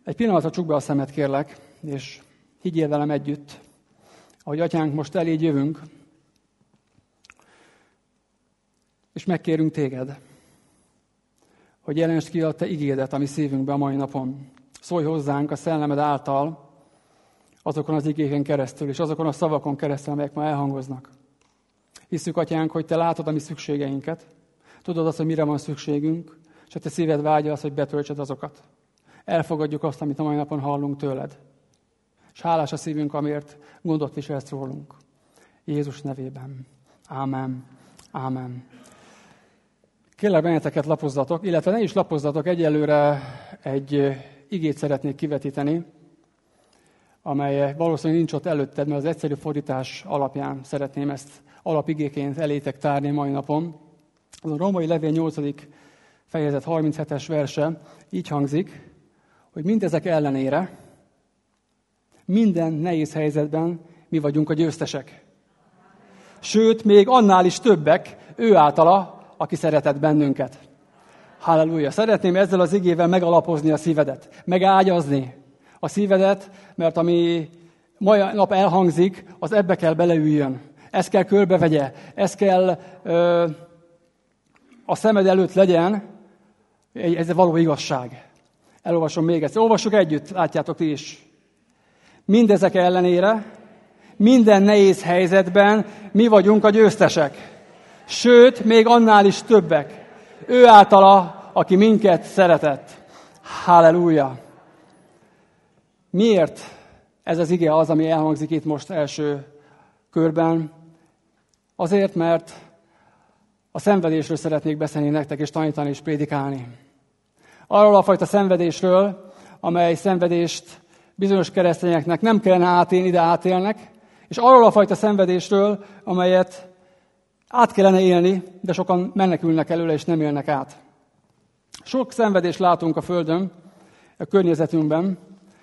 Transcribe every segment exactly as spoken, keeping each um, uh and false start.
Egy pillanatra csukd be a szemed, kérlek, és higgyél velem együtt, ahogy Atyánk, most eléd jövünk, és megkérünk téged, hogy jelensd ki a te igédet a mi szívünkbe a mai napon. Szólj hozzánk a szellemed által, azokon az igéken keresztül, és azokon a szavakon keresztül, amelyek ma elhangoznak. Hisszük, Atyánk, hogy te látod a mi szükségeinket, tudod azt, hogy mire van szükségünk, és a te szíved vágya azt, hogy betöltsed azokat. Elfogadjuk azt, amit a mai napon hallunk tőled. És hálás a szívünk, amért gondot viselsz rólunk. Jézus nevében. Ámen. Ámen. Kérlek benneteket lapozzatok, illetve ne is lapozzatok, egyelőre egy igét szeretnék kivetíteni, amely valószínűleg nincs ott előtted, mert az egyszerű fordítás alapján szeretném ezt alapigéként elétek tárni mai napon. Az a Római levél nyolcadik fejezet harminchetes verse így hangzik, hogy mindezek ellenére, minden nehéz helyzetben mi vagyunk a győztesek. Sőt, még annál is többek, ő általa, aki szeretett bennünket. Halleluja! Szeretném ezzel az igével megalapozni a szívedet, megágyazni a szívedet, mert ami mai nap elhangzik, az ebbe kell beleüljön. Ez kell körbevegye, ez kell ö, a szemed előtt legyen, ez való igazság. Elolvasom még egyszer. Olvassuk együtt, látjátok ti is. Mindezek ellenére, minden nehéz helyzetben mi vagyunk a győztesek. Sőt, még annál is többek. Ő általa, aki minket szeretett. Halleluja! Miért ez az ige az, ami elhangzik itt most első körben? Azért, mert a szenvedésről szeretnék beszélni nektek, és tanítani és prédikálni. Arról a fajta szenvedésről, amely szenvedést bizonyos keresztényeknek nem kellene átélni, de átélnek, és arról a fajta szenvedésről, amelyet át kellene élni, de sokan menekülnek előle, és nem élnek át. Sok szenvedést látunk a Földön, a környezetünkben,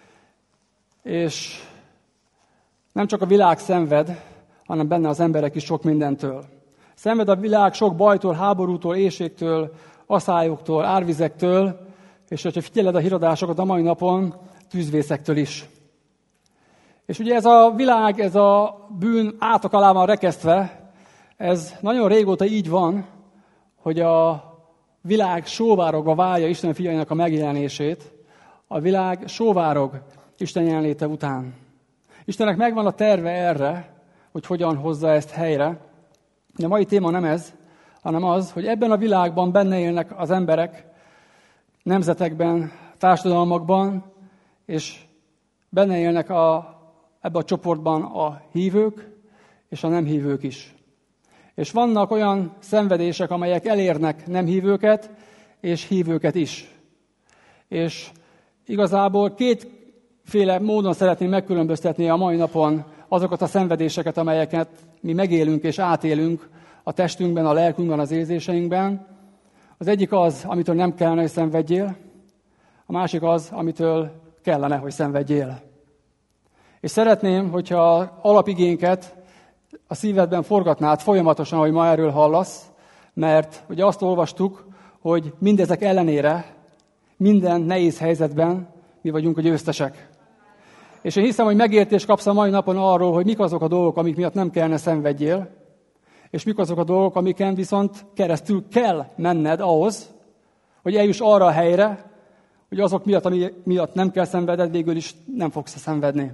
és nem csak a világ szenved, hanem benne az emberek is sok mindentől. Szenved a világ sok bajtól, háborútól, éhségtől, aszályoktól, árvizektől, és hogyha figyeled a híradásokat a mai napon, tűzvészektől is. És ugye ez a világ, ez a bűn átok alá van rekesztve, ez nagyon régóta így van, hogy a világ sóvárogva várja Isten fiainak a megjelenését, a világ sóvárog Isten jelenléte után. Istennek megvan a terve erre, hogy hogyan hozza ezt helyre. De a mai téma nem ez, hanem az, hogy ebben a világban benne élnek az emberek, nemzetekben, társadalmakban, és benne élnek a, ebben a csoportban a hívők és a nem hívők is. És vannak olyan szenvedések, amelyek elérnek nem hívőket és hívőket is. És igazából kétféle módon szeretném megkülönböztetni a mai napon azokat a szenvedéseket, amelyeket mi megélünk és átélünk a testünkben, a lelkünkben, az érzéseinkben. Az egyik az, amitől nem kellene, hogy szenvedjél, a másik az, amitől kellene, hogy szenvedjél. És szeretném, hogyha alapigénket a szívedben forgatnád folyamatosan, hogy ma erről hallasz, mert ugye azt olvastuk, hogy mindezek ellenére, minden nehéz helyzetben mi vagyunk a győztesek. És én hiszem, hogy megértést kapsz a mai napon arról, hogy mik azok a dolgok, amik miatt nem kellene szenvedjél, és mik azok a dolgok, amiken viszont keresztül kell menned ahhoz, hogy eljuss arra a helyre, hogy azok miatt, ami miatt nem kell szenveded, végül is nem fogsz szenvedni.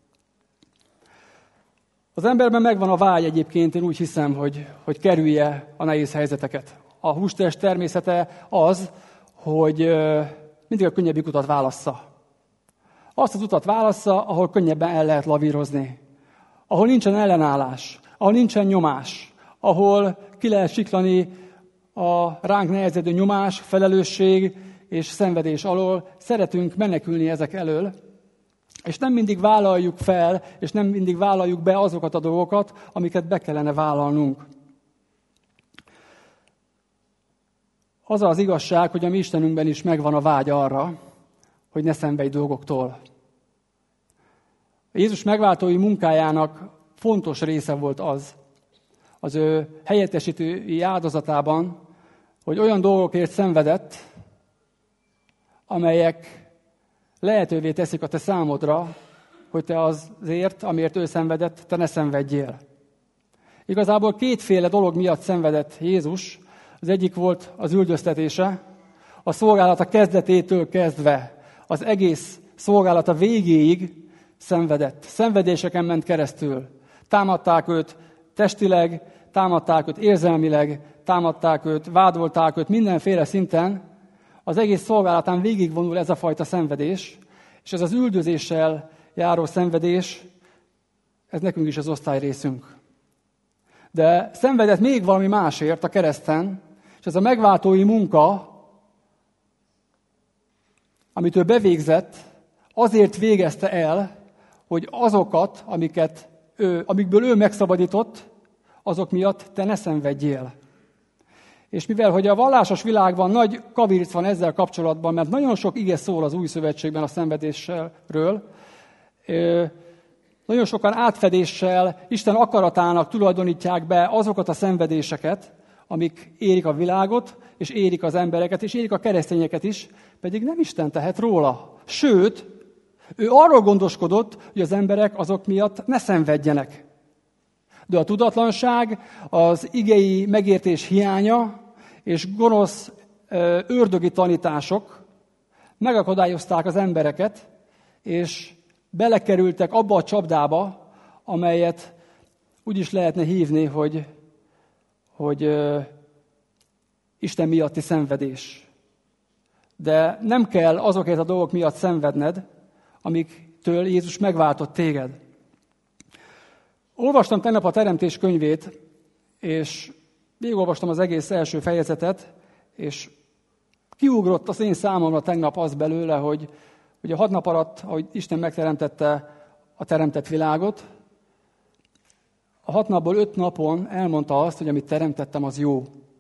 Az emberben megvan a vágy egyébként, én úgy hiszem, hogy, hogy kerülje a nehéz helyzeteket. A hústest természete az, hogy mindig a könnyebbik utat válassza. Azt az utat válassza, ahol könnyebben el lehet lavírozni. Ahol nincsen ellenállás, ahol nincsen nyomás, ahol ki lehet siklani a ránk nehezedő nyomás, felelősség és szenvedés alól. Szeretünk menekülni ezek elől, és nem mindig vállaljuk fel, és nem mindig vállaljuk be azokat a dolgokat, amiket be kellene vállalnunk. Az az igazság, hogy a mi Istenünkben is megvan a vágy arra, hogy ne szenvedj dolgoktól. Jézus megváltói munkájának fontos része volt az, az ő helyettesítői áldozatában, hogy olyan dolgokért szenvedett, amelyek lehetővé teszik a te számodra, hogy te azért, amiért ő szenvedett, te ne szenvedjél. Igazából kétféle dolog miatt szenvedett Jézus. Az egyik volt az üldöztetése, a szolgálata kezdetétől kezdve, az egész szolgálata végéig szenvedett. Szenvedéseken ment keresztül. Támadták őt testileg, támadták őt érzelmileg, támadták őt, vádolták őt mindenféle szinten. Az egész szolgálatán végigvonul ez a fajta szenvedés, és ez az üldözéssel járó szenvedés, ez nekünk is az osztályrészünk. De szenvedett még valami másért a kereszten, és ez a megváltói munka, amit ő bevégzett, azért végezte el, hogy azokat, amiket ő, amikből ő megszabadított, azok miatt te ne szenvedjél. És mivel, hogy a vallásos világban nagy kavirc van ezzel kapcsolatban, mert nagyon sok ige szól az Új Szövetségben a szenvedésről, nagyon sokan átfedéssel, Isten akaratának tulajdonítják be azokat a szenvedéseket, amik érik a világot, és érik az embereket, és érik a keresztényeket is, pedig nem Isten tehet róla. Sőt, ő arról gondoskodott, hogy az emberek azok miatt ne szenvedjenek. De a tudatlanság, az igei megértés hiánya és gonosz ördögi tanítások megakadályozták az embereket, és belekerültek abba a csapdába, amelyet úgy is lehetne hívni, hogy, hogy uh, Isten miatti szenvedés. De nem kell azokért a dolgok miatt szenvedned, amiktől Jézus megváltott téged. Olvastam tegnap a Teremtés könyvét, és végigolvastam az egész első fejezetet, és kiugrott az én számomra tegnap az belőle, hogy hogy a hat nap alatt, ahogy Isten megteremtette a teremtett világot, a hat napból öt napon elmondta azt, hogy amit teremtettem, az jó.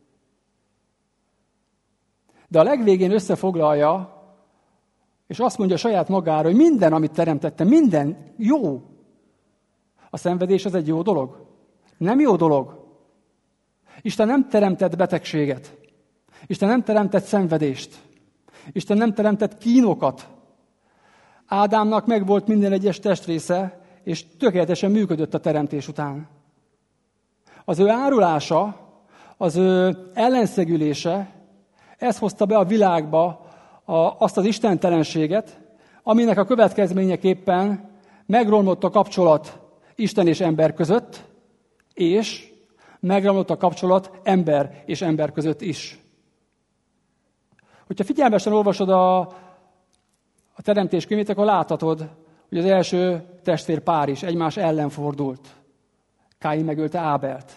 De a legvégén összefoglalja, és azt mondja saját magára, hogy minden, amit teremtettem, minden jó. A szenvedés az egy jó dolog. Nem jó dolog. Isten nem teremtett betegséget. Isten nem teremtett szenvedést. Isten nem teremtett kínokat. Ádámnak megvolt minden egyes testrésze, és tökéletesen működött a teremtés után. Az ő árulása, az ő ellenszegülése, ez hozta be a világba a, azt az istentelenséget, aminek a következményeképpen megromlott a kapcsolat Isten és ember között, és megromlott a kapcsolat ember és ember között is. Hogyha figyelmesen olvasod a A teremtés könyvét, akkor láthatod, hogy az első testvérpár is egymás ellen fordult. Káin megölte Ábelt.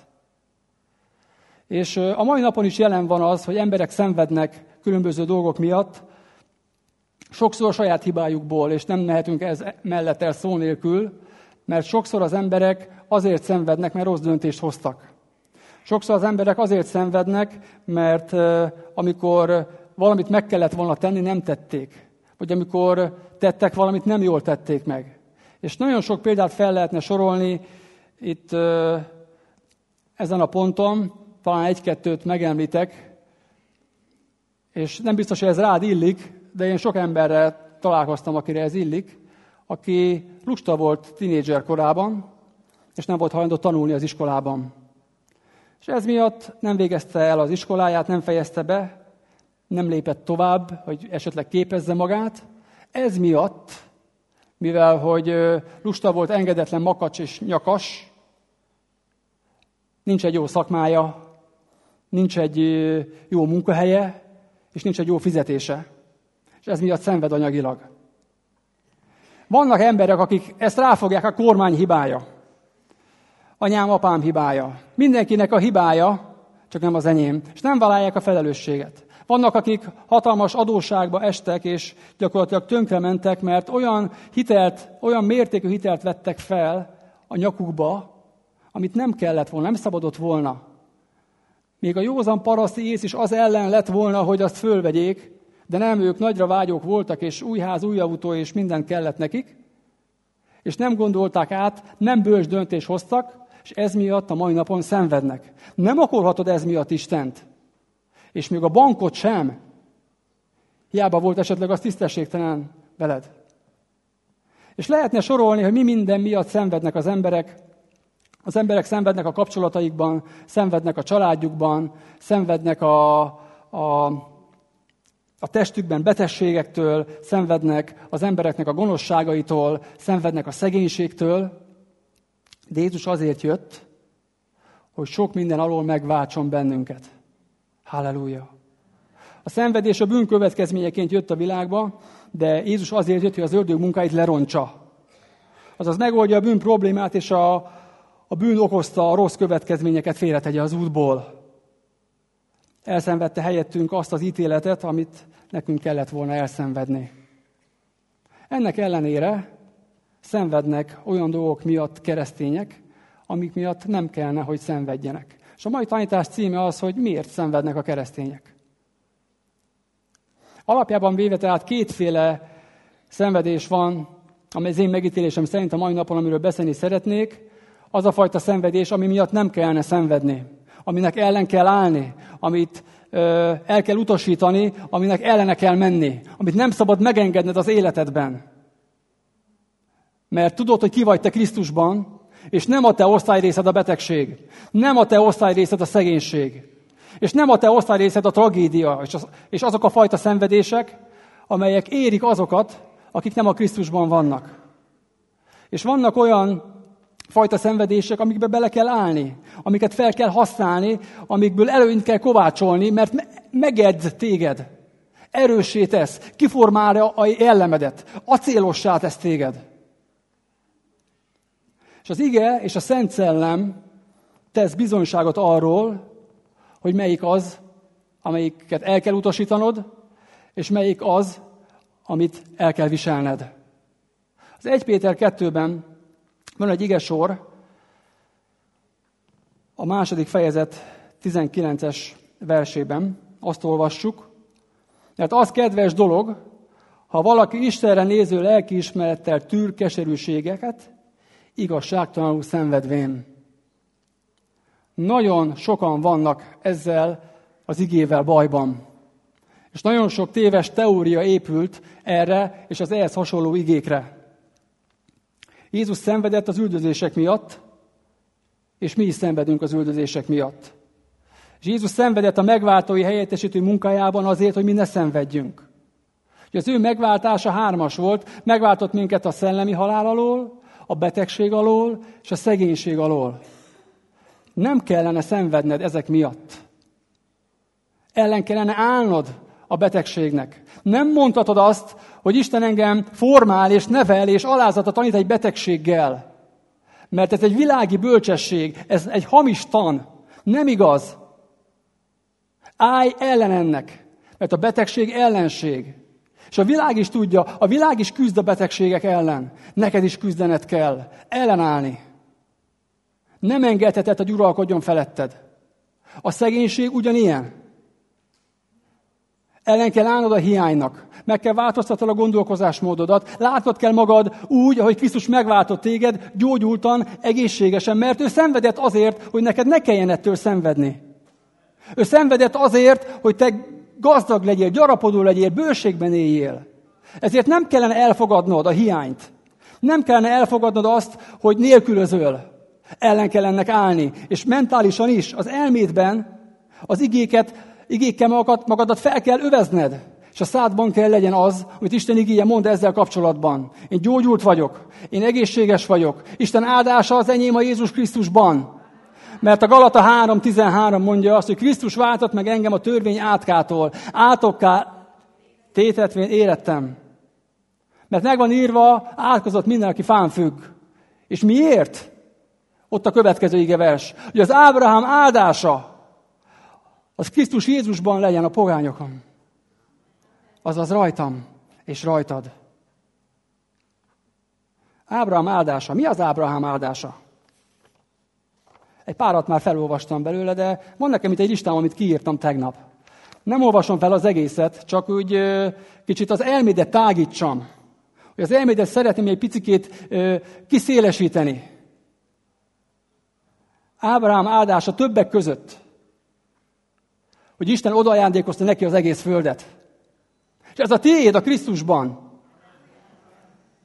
És a mai napon is jelen van az, hogy emberek szenvednek különböző dolgok miatt, sokszor a saját hibájukból, és nem mehetünk ez mellett el szó nélkül, mert sokszor az emberek azért szenvednek, mert rossz döntést hoztak. Sokszor az emberek azért szenvednek, mert amikor valamit meg kellett volna tenni, nem tették. Vagy amikor tettek valamit, nem jól tették meg. És nagyon sok példát fel lehetne sorolni itt ezen a ponton, talán egy-kettőt megemlítek, és nem biztos, hogy ez rád illik, de én sok emberrel találkoztam, akire ez illik, aki lusta volt tínédzser korában, és nem volt hajlandó tanulni az iskolában. És ez miatt nem végezte el az iskoláját, nem fejezte be, nem lépett tovább, hogy esetleg képezze magát. Ez miatt, mivel hogy lusta volt, engedetlen, makacs és nyakas, nincs egy jó szakmája, nincs egy jó munkahelye, és nincs egy jó fizetése. És ez miatt szenved anyagilag. Vannak emberek, akik ezt ráfogják, a kormány hibája. Anyám, apám hibája. Mindenkinek a hibája, csak nem az enyém. És nem vállalják a felelősséget. Vannak, akik hatalmas adósságba estek, és gyakorlatilag tönkrementek, mert olyan hitelt, olyan mértékű hitelt vettek fel a nyakukba, amit nem kellett volna, nem szabadott volna. Még a józan paraszti ész is az ellen lett volna, hogy azt fölvegyék, de nem, ők nagyra vágyók voltak, és új ház, új autó, és minden kellett nekik, és nem gondolták át, nem bölcs döntést hoztak, és ez miatt a mai napon szenvednek. Nem okolhatod ez miatt Istent. És még a bankot sem. Hiába volt esetleg az tisztességtelen veled. És lehetne sorolni, hogy mi minden miatt szenvednek az emberek. Az emberek szenvednek a kapcsolataikban, szenvednek a családjukban, szenvednek a, a, a testükben betegségektől, szenvednek az embereknek a gonoszságaitól, szenvednek a szegénységtől. De Jézus azért jött, hogy sok minden alól megváltson bennünket. Halleluja! A szenvedés a bűn következményeként jött a világba, de Jézus azért jött, hogy az ördög munkáit lerontsa. Azaz megoldja a bűn problémát, és a, a bűn okozta a rossz következményeket félretegye az útból. Elszenvedte helyettünk azt az ítéletet, amit nekünk kellett volna elszenvedni. Ennek ellenére szenvednek olyan dolgok miatt keresztények, amik miatt nem kellene, hogy szenvedjenek. És a mai tanítás címe az, hogy miért szenvednek a keresztények. Alapjában véve tehát kétféle szenvedés van, amely az én megítélésem szerint a mai napon, amiről beszélni szeretnék, az a fajta szenvedés, ami miatt nem kellene szenvedni, aminek ellen kell állni, amit ö, el kell utasítani, aminek ellene kell menni, amit nem szabad megengedned az életedben. Mert tudod, hogy ki vagy te Krisztusban, és nem a te osztályrészed a betegség, nem a te osztályrészed a szegénység, és nem a te osztályrészed a tragédia, és, az, és azok a fajta szenvedések, amelyek érik azokat, akik nem a Krisztusban vannak. És vannak olyan fajta szenvedések, amikbe bele kell állni, amiket fel kell használni, amikből előnyt kell kovácsolni, mert megedz téged, erőssé tesz, kiformálja a jellemedet, acélossá tesz téged. És az ige és a Szent Szellem tesz bizonyságot arról, hogy melyik az, amelyiket el kell utasítanod, és melyik az, amit el kell viselned. Az Első Péter kettőben van egy igesor, a második fejezet tizenkilences versében, azt olvassuk, mert az kedves dolog, ha valaki Istenre néző lelkiismerettel tűr keserűségeket, igazságtalanul szenvedvén. Nagyon sokan vannak ezzel az igével bajban. És nagyon sok téves teória épült erre és az ehhez hasonló igékre. Jézus szenvedett az üldözések miatt, és mi is szenvedünk az üldözések miatt. És Jézus szenvedett a megváltói helyettesítő munkájában azért, hogy mi ne szenvedjünk. Az ő megváltása hármas volt, megváltott minket a szellemi halál alól, a betegség alól és a szegénység alól. Nem kellene szenvedned ezek miatt. Ellen kellene állnod a betegségnek. Nem mondhatod azt, hogy Isten engem formál és nevel és alázatot tanít egy betegséggel. Mert ez egy világi bölcsesség, ez egy hamis tan. Nem igaz. Állj ellen ennek, mert a betegség ellenség. És a világ is tudja, a világ is küzd a betegségek ellen. Neked is küzdened kell, ellenállni. Nem engedheted, hogy uralkodjon feletted. A szegénység ugyanilyen. Ellen kell állnod a hiánynak. Meg kell változtatnod a gondolkozásmódodat. Látnod kell magad úgy, ahogy Krisztus megváltott téged, gyógyultan, egészségesen, mert ő szenvedett azért, hogy neked ne kelljen ettől szenvedni. Ő szenvedett azért, hogy te gazdag legyél, gyarapodó legyél, bőségben éljél. Ezért nem kellene elfogadnod a hiányt. Nem kellene elfogadnod azt, hogy nélkülözöl. Ellen kell ennek állni. És mentálisan is, az elmédben az igéket, igékkel magadat, magadat fel kell övezned. És a szádban kell legyen az, amit Isten igéje mond ezzel kapcsolatban. Én gyógyult vagyok, én egészséges vagyok. Isten áldása az enyém a Jézus Krisztusban. Mert a Galata három tizenhárom mondja azt, hogy Krisztus váltott meg engem a törvény átkától. Átokká tétetvén érettem. Mert meg van írva, átkozott minden, aki fán függ. És miért? Ott a következő igevers. Hogy az Ábrahám áldása, az Krisztus Jézusban legyen a pogányokon. Azaz rajtam és rajtad. Ábrahám áldása. Mi az Ábrahám áldása? Egy párat már felolvastam belőle, de van nekem itt egy listám, amit kiírtam tegnap. Nem olvasom fel az egészet, csak úgy ö, kicsit az elmédet tágítsam. Hogy az elmédet szeretném egy picikét ö, kiszélesíteni. Ábrahám áldása többek között, hogy Isten odaajándékozta neki az egész földet. És ez a tiéd a Krisztusban.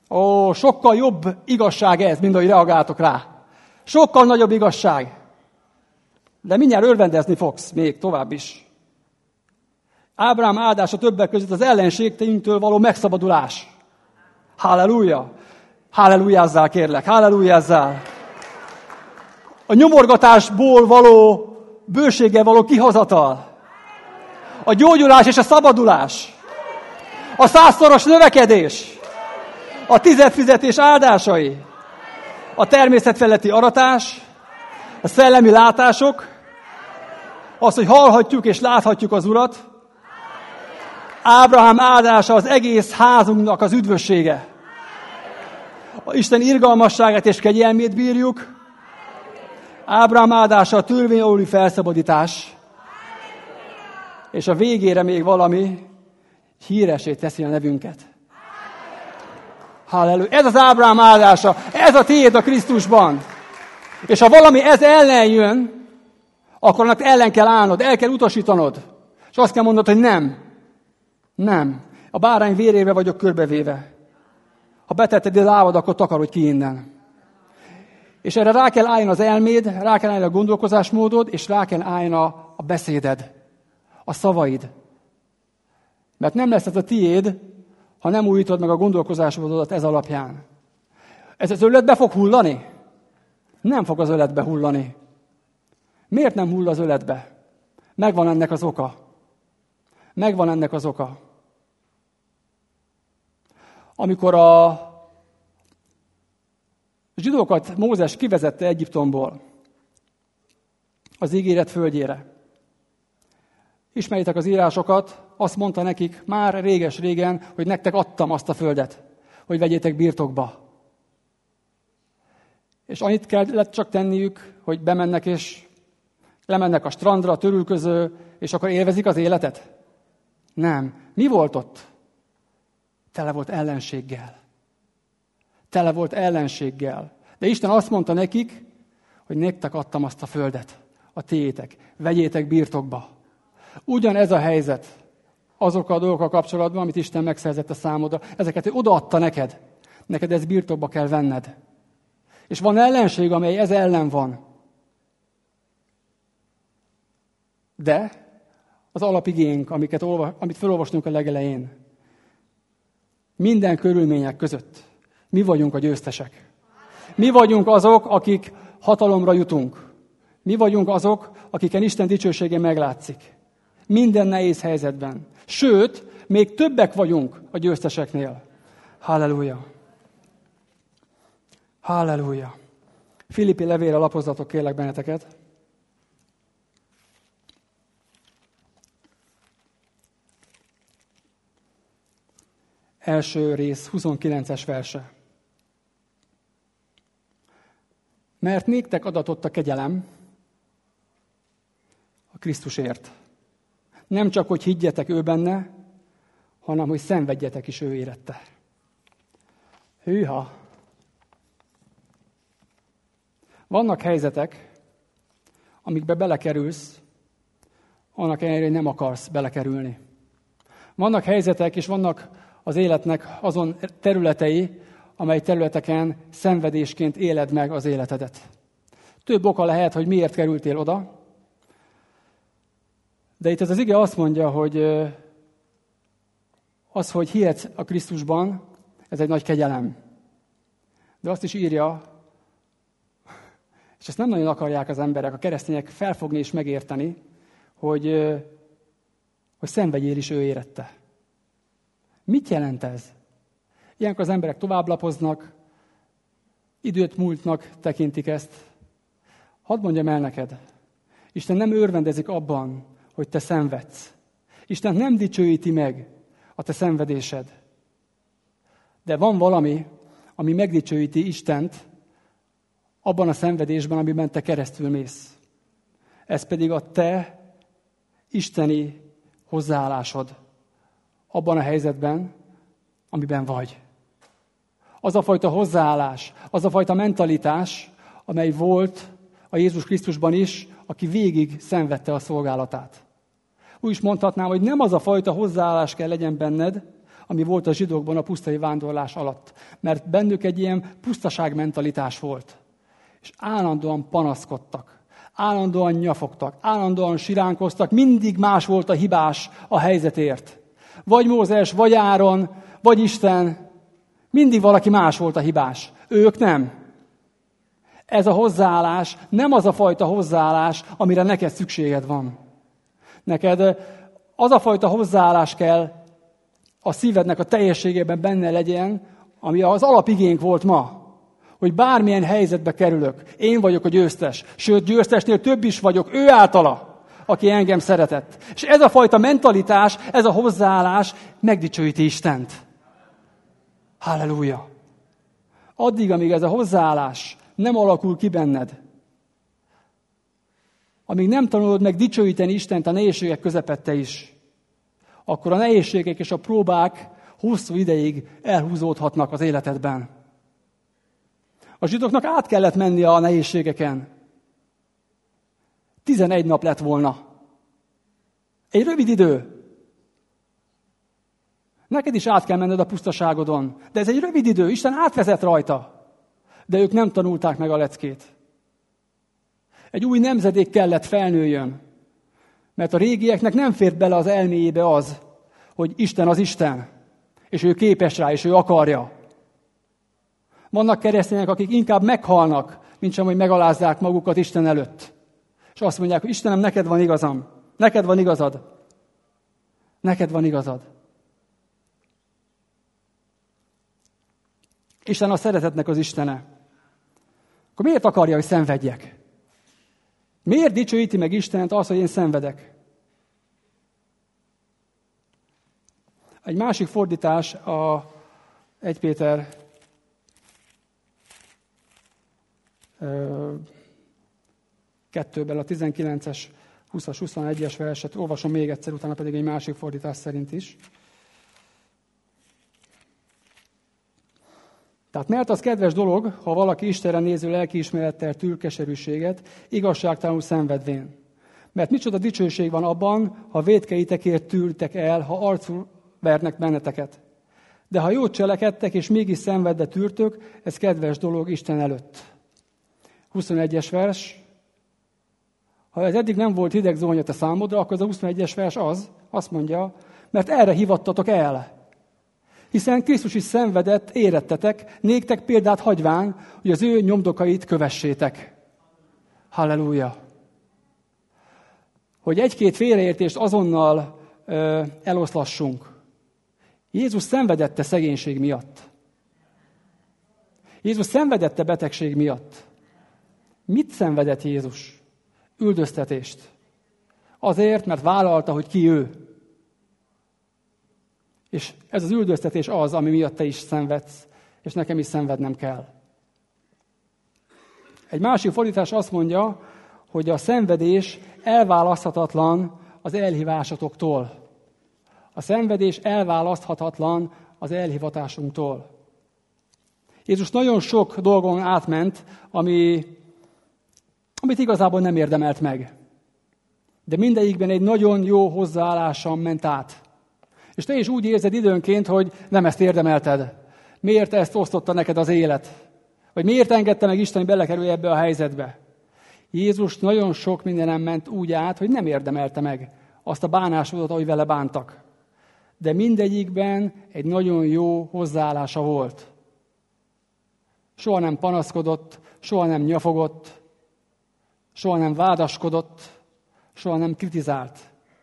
Ó, sokkal jobb igazság ez, mint ahogy reagáltok rá. Sokkal nagyobb igazság. De mindjárt örvendezni fogsz, még tovább is. Ábrahám áldása többek között az ellenségtől való megszabadulás. Halleluja! Hallelujázzál, kérlek, hallelujázzál! A nyomorgatásból való, bőséggel való kihozatal. A gyógyulás és a szabadulás. A százszoros növekedés. A tizedfizetés áldásai. A természetfeletti aratás. A szellemi látások. Az, hogy hallhatjuk és láthatjuk az Urat. Ábrahám áldása az egész házunknak az üdvössége. A Isten irgalmasságát és kegyelmét bírjuk. Ábrahám áldása a törvény aluli felszabadítás. És a végére még valami híressé teszi a nevünket. Halleluja. Ez az Ábrahám áldása. Ez a tiéd a Krisztusban. És ha valami ez ellen jön, akkor annak ellen kell állnod, el kell utasítanod. És azt kell mondod, hogy nem. Nem. A bárány vérébe vagyok körbevéve. Ha betetted a lábad, akkor takarodj ki innen. És erre rá kell álljon az elméd, rá kell álljon a gondolkozásmódod, és rá kell álljon a, a beszéded, a szavaid. Mert nem lesz ez a tiéd, ha nem újítod meg a gondolkozásmódodat ez alapján. Ez az öletbe fog hullani? Nem fog az öletbe hullani. Miért nem hull az öletbe? Megvan ennek az oka. Megvan ennek az oka. Amikor a zsidókat Mózes kivezette Egyiptomból az ígéret földjére. Ismeritek az írásokat, azt mondta nekik már réges-régen, hogy nektek adtam azt a földet, hogy vegyétek birtokba. És annyit kellett csak tenniük, hogy bemennek és lemennek a strandra, törülköző, és akkor élvezik az életet? Nem. Mi volt ott? Tele volt ellenséggel. Tele volt ellenséggel. De Isten azt mondta nekik, hogy nektek adtam azt a földet, a tiétek, vegyétek birtokba. Ugyanez a helyzet azokkal a dolgokkal kapcsolatban, amit Isten megszerzett a számodra. Ezeket ő odaadta neked. Neked ezt birtokba kell venned. És van ellenség, amely ez ellen van. De az alapigénk, amiket olva, amit felolvastunk a legelején, minden körülmények között mi vagyunk a győztesek. Mi vagyunk azok, akik hatalomra jutunk. Mi vagyunk azok, akiken Isten dicsősége meglátszik. Minden nehéz helyzetben. Sőt, még többek vagyunk a győzteseknél. Halleluja! Halleluja! Filippi levélre lapozzatok, kérlek benneteket. Első rész, huszonkilences verse. Mert néktek adatott a kegyelem a Krisztusért. Nem csak, hogy higgyetek ő benne, hanem, hogy szenvedjetek is ő érette. Hűha! Vannak helyzetek, amikbe belekerülsz, annak ellenére, hogy nem akarsz belekerülni. Vannak helyzetek, és vannak az életnek azon területei, amely területeken szenvedésként éled meg az életedet. Több oka lehet, hogy miért kerültél oda, de itt ez az ige azt mondja, hogy az, hogy hihetsz a Krisztusban, ez egy nagy kegyelem. De azt is írja, és ezt nem nagyon akarják az emberek, a keresztények felfogni és megérteni, hogy, hogy szenvedjél is ő érette. Mit jelent ez? Ilyenkor az emberek továbblapoznak, időt múltnak tekintik ezt. Hadd mondjam el neked, Isten nem örvendezik abban, hogy te szenvedsz. Isten nem dicsőíti meg a te szenvedésed. De van valami, ami megdicsőíti Istent abban a szenvedésben, amiben te keresztül mész. Ez pedig a te isteni hozzáállásod abban a helyzetben, amiben vagy. Az a fajta hozzáállás, az a fajta mentalitás, amely volt a Jézus Krisztusban is, aki végig szenvedte a szolgálatát. Úgy is mondhatnám, hogy nem az a fajta hozzáállás kell legyen benned, ami volt a zsidókban a pusztai vándorlás alatt. Mert bennük egy ilyen pusztaságmentalitás volt. És állandóan panaszkodtak, állandóan nyafogtak, állandóan siránkoztak, mindig más volt a hibás a helyzetért. Vagy Mózes, vagy Áron, vagy Isten, mindig valaki más volt a hibás. Ők nem. Ez a hozzáállás nem az a fajta hozzáállás, amire neked szükséged van. Neked az a fajta hozzáállás kell a szívednek a teljességében benne legyen, ami az alapigénk volt ma. Hogy bármilyen helyzetbe kerülök, én vagyok a győztes. Sőt, győztesnél több is vagyok, ő általa, aki engem szeretett. És ez a fajta mentalitás, ez a hozzáállás megdicsőíti Istent. Halleluja! Addig, amíg ez a hozzáállás nem alakul ki benned, amíg nem tanulod meg dicsőíteni Istent a nehézségek közepette is, akkor a nehézségek és a próbák hosszú ideig elhúzódhatnak az életedben. A zsidóknak át kellett mennie a nehézségeken. Tizenegy nap lett volna. Egy rövid idő. Neked is át kell menned a pusztaságodon. De ez egy rövid idő. Isten átvezet rajta. De ők nem tanulták meg a leckét. Egy új nemzedék kellett felnőjön. Mert a régieknek nem fért bele az elméjébe az, hogy Isten az Isten. És ő képes rá, és ő akarja. Vannak keresztények, akik inkább meghalnak, mint sem, hogy megalázzák magukat Isten előtt. És azt mondják, hogy Istenem, neked van igazam. Neked van igazad. Neked van igazad. Isten a szeretetnek az Istene. Akkor miért akarja, hogy szenvedjek? Miért dicsőíti meg Istent az, hogy én szenvedek? Egy másik fordítás a egy Péter kettőben a tizenkilences, húszas, huszonegyes verset olvasom még egyszer, utána pedig egy másik fordítás szerint is. Tehát mert az kedves dolog, ha valaki Istenre néző lelkiismerettel tűr keserűséget, igazságtalanul szenvedvén. Mert micsoda dicsőség van abban, ha vétkeitekért tűrtek el, ha arcul vernek benneteket. De ha jót cselekedtek, és mégis szenvedve tűrtök, ez kedves dolog Isten előtt. huszonegyes vers. Ha ez eddig nem volt hideg zuhany a te számodra, akkor az a huszonegyes vers az, azt mondja, mert erre hívattatok el. Hiszen Krisztus is szenvedett, érettetek, néktek példát hagyván, hogy az ő nyomdokait kövessétek. Halleluja! Hogy egy-két félreértést azonnal ö, eloszlassunk. Jézus szenvedette szegénység miatt. Jézus szenvedette betegség miatt. Mit szenvedett Jézus? Üldöztetést. Azért, mert vállalta, hogy ki ő. És ez az üldöztetés az, ami miatt te is szenvedsz, és nekem is szenvednem kell. Egy másik fordítás azt mondja, hogy a szenvedés elválaszthatatlan az elhívásotoktól. A szenvedés elválaszthatatlan az elhivatásunktól. Jézus nagyon sok dolgon átment, ami, amit igazából nem érdemelt meg. De mindegyikben egy nagyon jó hozzáállással ment át. És te is úgy érzed időnként, hogy nem ezt érdemelted. Miért ezt osztotta neked az élet? Vagy miért engedte meg Isten, hogy belekerülj ebbe a helyzetbe? Jézus nagyon sok mindenem ment úgy át, hogy nem érdemelte meg azt a bánásmódot, ahogy vele bántak. De mindegyikben egy nagyon jó hozzáállása volt. Soha nem panaszkodott, soha nem nyafogott, soha nem vádaskodott, soha nem kritizált.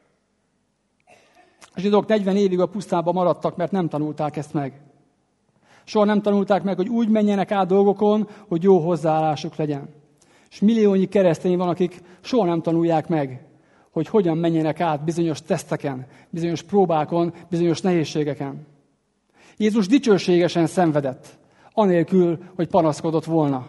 A zsidók negyven évig a pusztában maradtak, mert nem tanulták ezt meg. Soha nem tanulták meg, hogy úgy menjenek át dolgokon, hogy jó hozzáállásuk legyen. És milliónyi keresztény van, akik soha nem tanulják meg, hogy hogyan menjenek át bizonyos teszteken, bizonyos próbákon, bizonyos nehézségeken. Jézus dicsőségesen szenvedett, anélkül, hogy panaszkodott volna.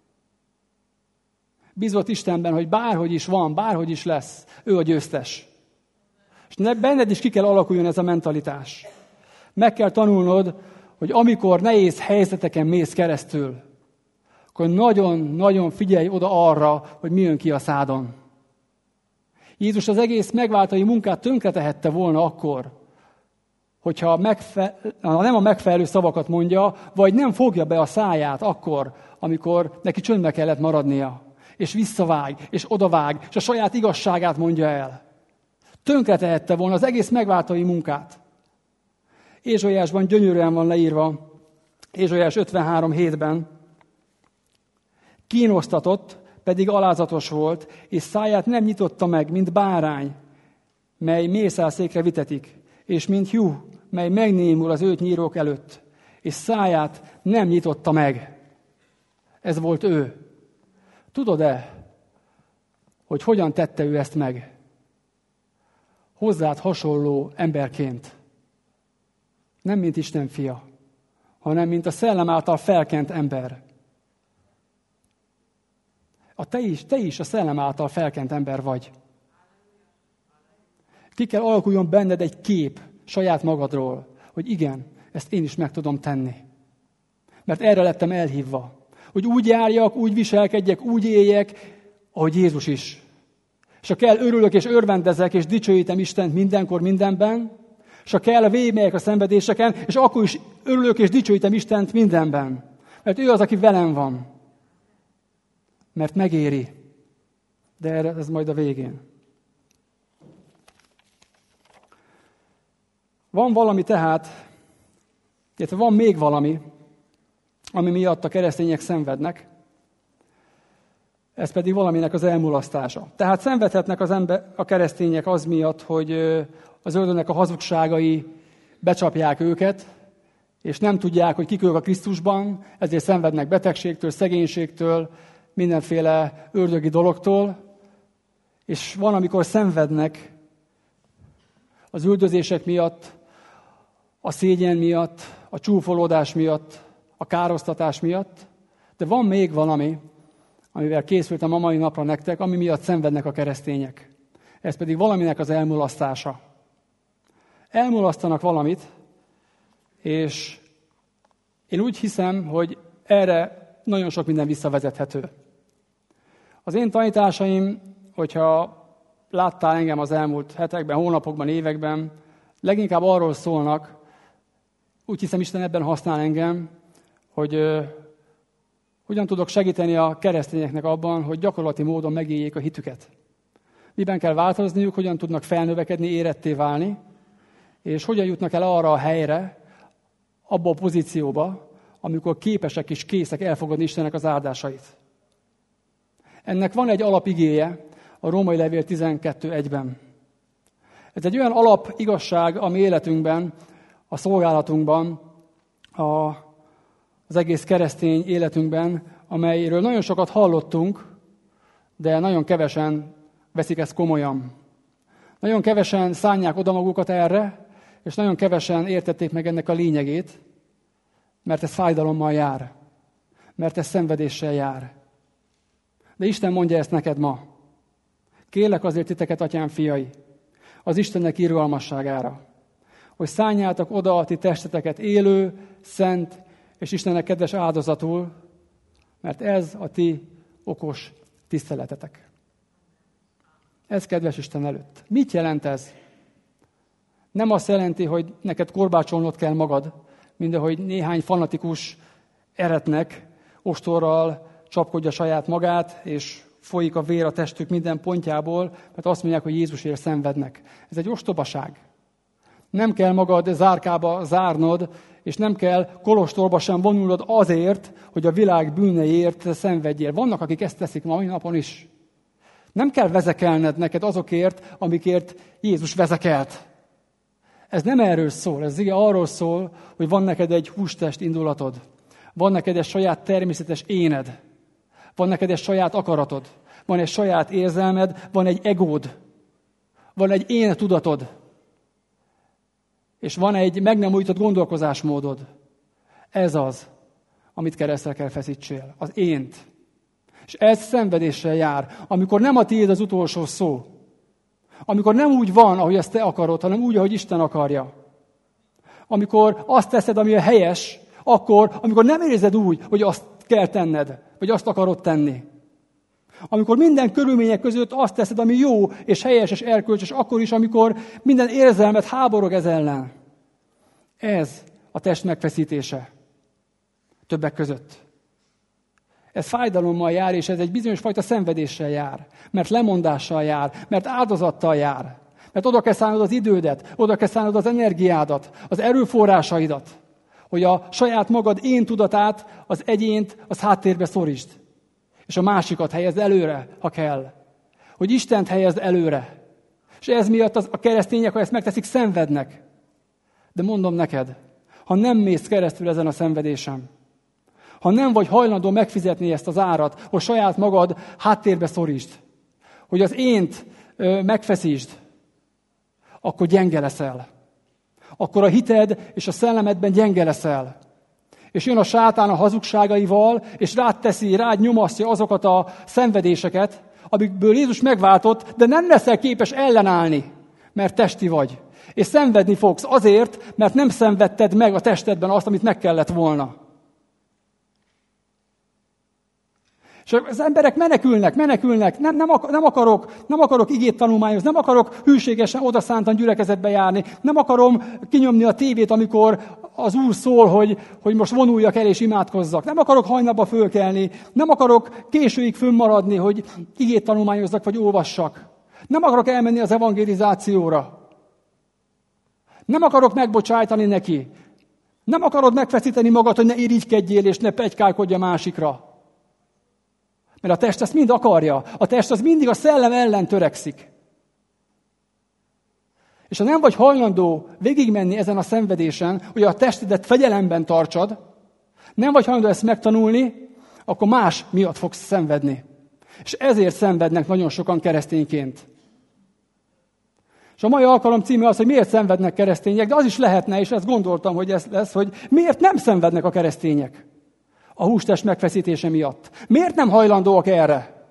Bízott Istenben, hogy bárhogy is van, bárhogy is lesz, ő a győztes. És benned is ki kell alakuljon ez a mentalitás. Meg kell tanulnod, hogy amikor nehéz helyzeteken mész keresztül, akkor nagyon-nagyon figyelj oda arra, hogy mi jön ki a szádon. Jézus az egész megváltói munkát tönkretehette volna akkor, hogyha megfe- nem a megfelelő szavakat mondja, vagy nem fogja be a száját akkor, amikor neki csöndbe kellett maradnia, és visszavág, és odavág, és a saját igazságát mondja el. Tönkretehette volna az egész megváltói munkát. Ézsaiásban gyönyörűen van leírva, Ézsaiás ötvenhárom hétben, kínosztatott, pedig alázatos volt, és száját nem nyitotta meg, mint bárány, mely mészárszékre vitetik, és mint juh, mely megnémul az őt nyírók előtt, és száját nem nyitotta meg. Ez volt ő. Tudod-e, hogy hogyan tette ő ezt meg? Hozzád hasonló emberként. Nem mint Isten fia, hanem mint a szellem által felkent ember. A te is, te is a szellem által felkent ember vagy. Ki kell alakuljon benned egy kép saját magadról, hogy igen, ezt én is meg tudom tenni. Mert erre lettem elhívva. Hogy úgy járjak, úgy viselkedjek, úgy éljek, ahogy Jézus is. És ha kell, örülök és örvendezek, és dicsőítem Istent mindenkor, mindenben, és ha kell, végigmegyek a szenvedéseken, és akkor is örülök és dicsőítem Istent mindenben. Mert ő az, aki velem van. Mert megéri. De erre ez majd a végén. Van valami tehát, illetve van még valami, ami miatt a keresztények szenvednek, ez pedig valaminek az elmulasztása. Tehát szenvedhetnek az ember, a keresztények az miatt, hogy az ördögnek a hazugságai becsapják őket, és nem tudják, hogy kik ők a Krisztusban, ezért szenvednek betegségtől, szegénységtől, mindenféle ördögi dologtól, és van, amikor szenvednek az üldözések miatt, a szégyen miatt, a csúfolódás miatt, a károsztatás miatt, de van még valami, amivel készültem a mai napra nektek, ami miatt szenvednek a keresztények. Ez pedig valaminek az elmulasztása. Elmulasztanak valamit, és én úgy hiszem, hogy erre nagyon sok minden visszavezethető. Az én tanításaim, hogyha láttál engem az elmúlt hetekben, hónapokban, években, leginkább arról szólnak, úgy hiszem Isten ebben használ engem, hogy uh, hogyan tudok segíteni a keresztényeknek abban, hogy gyakorlati módon megéljék a hitüket. Miben kell változniuk, hogyan tudnak felnövekedni, éretté válni, és hogyan jutnak el arra a helyre, abba a pozícióba, amikor képesek és készek elfogadni Istennek az áldásait. Ennek van egy alapigéje a Római Levél tizenkettő egyben. Ez egy olyan alapigazság a mi életünkben, a szolgálatunkban, a, az egész keresztény életünkben, amelyről nagyon sokat hallottunk, de nagyon kevesen veszik ezt komolyan. Nagyon kevesen szánják oda magukat erre, és nagyon kevesen értették meg ennek a lényegét, mert ez fájdalommal jár, mert ez szenvedéssel jár. De Isten mondja ezt neked ma. Kérlek azért titeket, atyám fiai, az Istennek irgalmasságára, hogy szánjátok oda a ti testeteket élő, szent és Istennek kedves áldozatul, mert ez a ti okos tiszteletetek. Ez kedves Isten előtt. Mit jelent ez? Nem azt jelenti, hogy neked korbácsolnod kell magad, mindahogy néhány fanatikus eretnek ostorral csapkodja saját magát, és folyik a vér a testük minden pontjából, mert azt mondják, hogy Jézusért szenvednek. Ez egy ostobaság. Nem kell magad zárkába zárnod, és nem kell kolostorba sem vonulnod azért, hogy a világ bűneiért szenvedjél. Vannak, akik ezt teszik ma mai napon is. Nem kell vezekelned neked azokért, amikért Jézus vezekelt. Ez nem erről szól, ez igen arról szól, hogy van neked egy hústest indulatod. Van neked egy saját természetes éned. Van neked egy saját akaratod. Van egy saját érzelmed, van egy egód. Van egy én tudatod. És van egy meg nem újított gondolkozásmódod. Ez az, amit keresztre kell feszítsél. Az ént. És ez szenvedéssel jár, amikor nem a tiéd az utolsó szó. Amikor nem úgy van, ahogy ezt te akarod, hanem úgy, ahogy Isten akarja. Amikor azt teszed, ami a helyes, akkor, amikor nem érzed úgy, hogy azt kell tenned, vagy azt akarod tenni. Amikor minden körülmények között azt teszed, ami jó, és helyes, és erkölcsös, akkor is, amikor minden érzelmet háborog ez ellen. Ez a test megfeszítése. Többek között. Ez fájdalommal jár, és ez egy bizonyos fajta szenvedéssel jár. Mert lemondással jár, mert áldozattal jár. Mert oda kell szállnod az idődet, oda kell szállnod az energiádat, az erőforrásaidat, hogy a saját magad én tudatát, az egyént, az háttérbe szorítsd. És a másikat helyezd előre, ha kell. Hogy Istent helyezd előre. És ez miatt az, a keresztények, ha ezt megteszik, szenvednek. De mondom neked, ha nem mész keresztül ezen a szenvedésen, ha nem vagy hajlandó megfizetni ezt az árat, hogy saját magad háttérbe szorítsd, hogy az ént ö, megfeszítsd, akkor gyenge leszel. Akkor a hited és a szellemedben gyenge leszel. És jön a sátán a hazugságaival, és rád teszi, rád nyomasztja azokat a szenvedéseket, amikből Jézus megváltott, de nem leszel képes ellenállni, mert testi vagy. És szenvedni fogsz azért, mert nem szenvedted meg a testedben azt, amit meg kellett volna. És az emberek menekülnek, menekülnek, nem, nem, ak- nem, akarok, nem akarok igét tanulmányozni, nem akarok hűségesen odaszántan gyülekezetbe járni, nem akarom kinyomni a tévét, amikor az Úr szól, hogy, hogy most vonuljak el és imádkozzak. Nem akarok hajnalba fölkelni, nem akarok későig fönnmaradni, hogy igét tanulmányozzak vagy olvassak. Nem akarok elmenni az evangelizációra. Nem akarok megbocsájtani neki. Nem akarod megfeszíteni magad, hogy ne irigykedjél és ne pegykálkodj a másikra. Mert a test ezt mind akarja. A test az mindig a szellem ellen törekszik. És ha nem vagy hajlandó végigmenni ezen a szenvedésen, hogy a testedet fegyelemben tartsad, nem vagy hajlandó ezt megtanulni, akkor más miatt fogsz szenvedni. És ezért szenvednek nagyon sokan keresztényként. És a mai alkalom címe az, hogy miért szenvednek keresztények, de az is lehetne, és ezt gondoltam, hogy ez lesz, hogy miért nem szenvednek a keresztények a hústest megfeszítése miatt. Miért nem hajlandóak erre?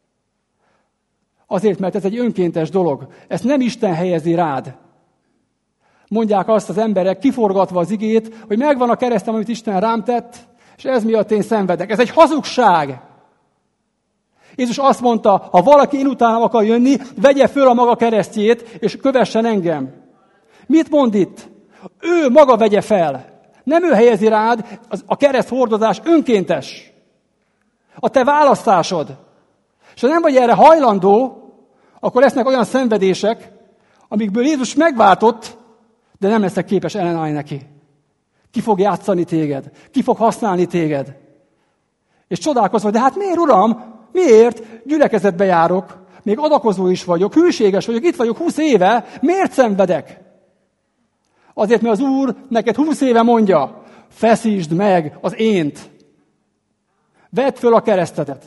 Azért, mert ez egy önkéntes dolog. Ezt nem Isten helyezi rád. Mondják azt az emberek, kiforgatva az igét, hogy megvan a keresztem, amit Isten rám tett, és ez miatt én szenvedek. Ez egy hazugság. Jézus azt mondta, ha valaki én utánam akar jönni, vegye föl a maga keresztjét, és kövessen engem. Mit mond itt? Ő maga vegye fel. Nem ő helyezi rád, a kereszt hordozás önkéntes. A te választásod. És ha nem vagy erre hajlandó, akkor lesznek olyan szenvedések, amikből Jézus megváltott, de nem leszek képes ellenállni neki. Ki fog játszani téged? Ki fog használni téged? És csodálkozva, de hát miért, Uram? Miért? Gyülekezetbe járok, még adakozó is vagyok, hűséges vagyok, itt vagyok húsz éve, miért szenvedek? Azért, mert az Úr neked húsz éve mondja, feszítsd meg az ént. Vedd föl a keresztedet.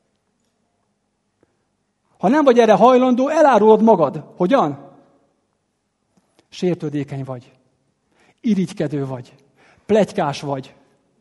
Ha nem vagy erre hajlandó, elárulod magad. Hogyan? Sértődékeny vagy. Irigykedő vagy. Pletykás vagy.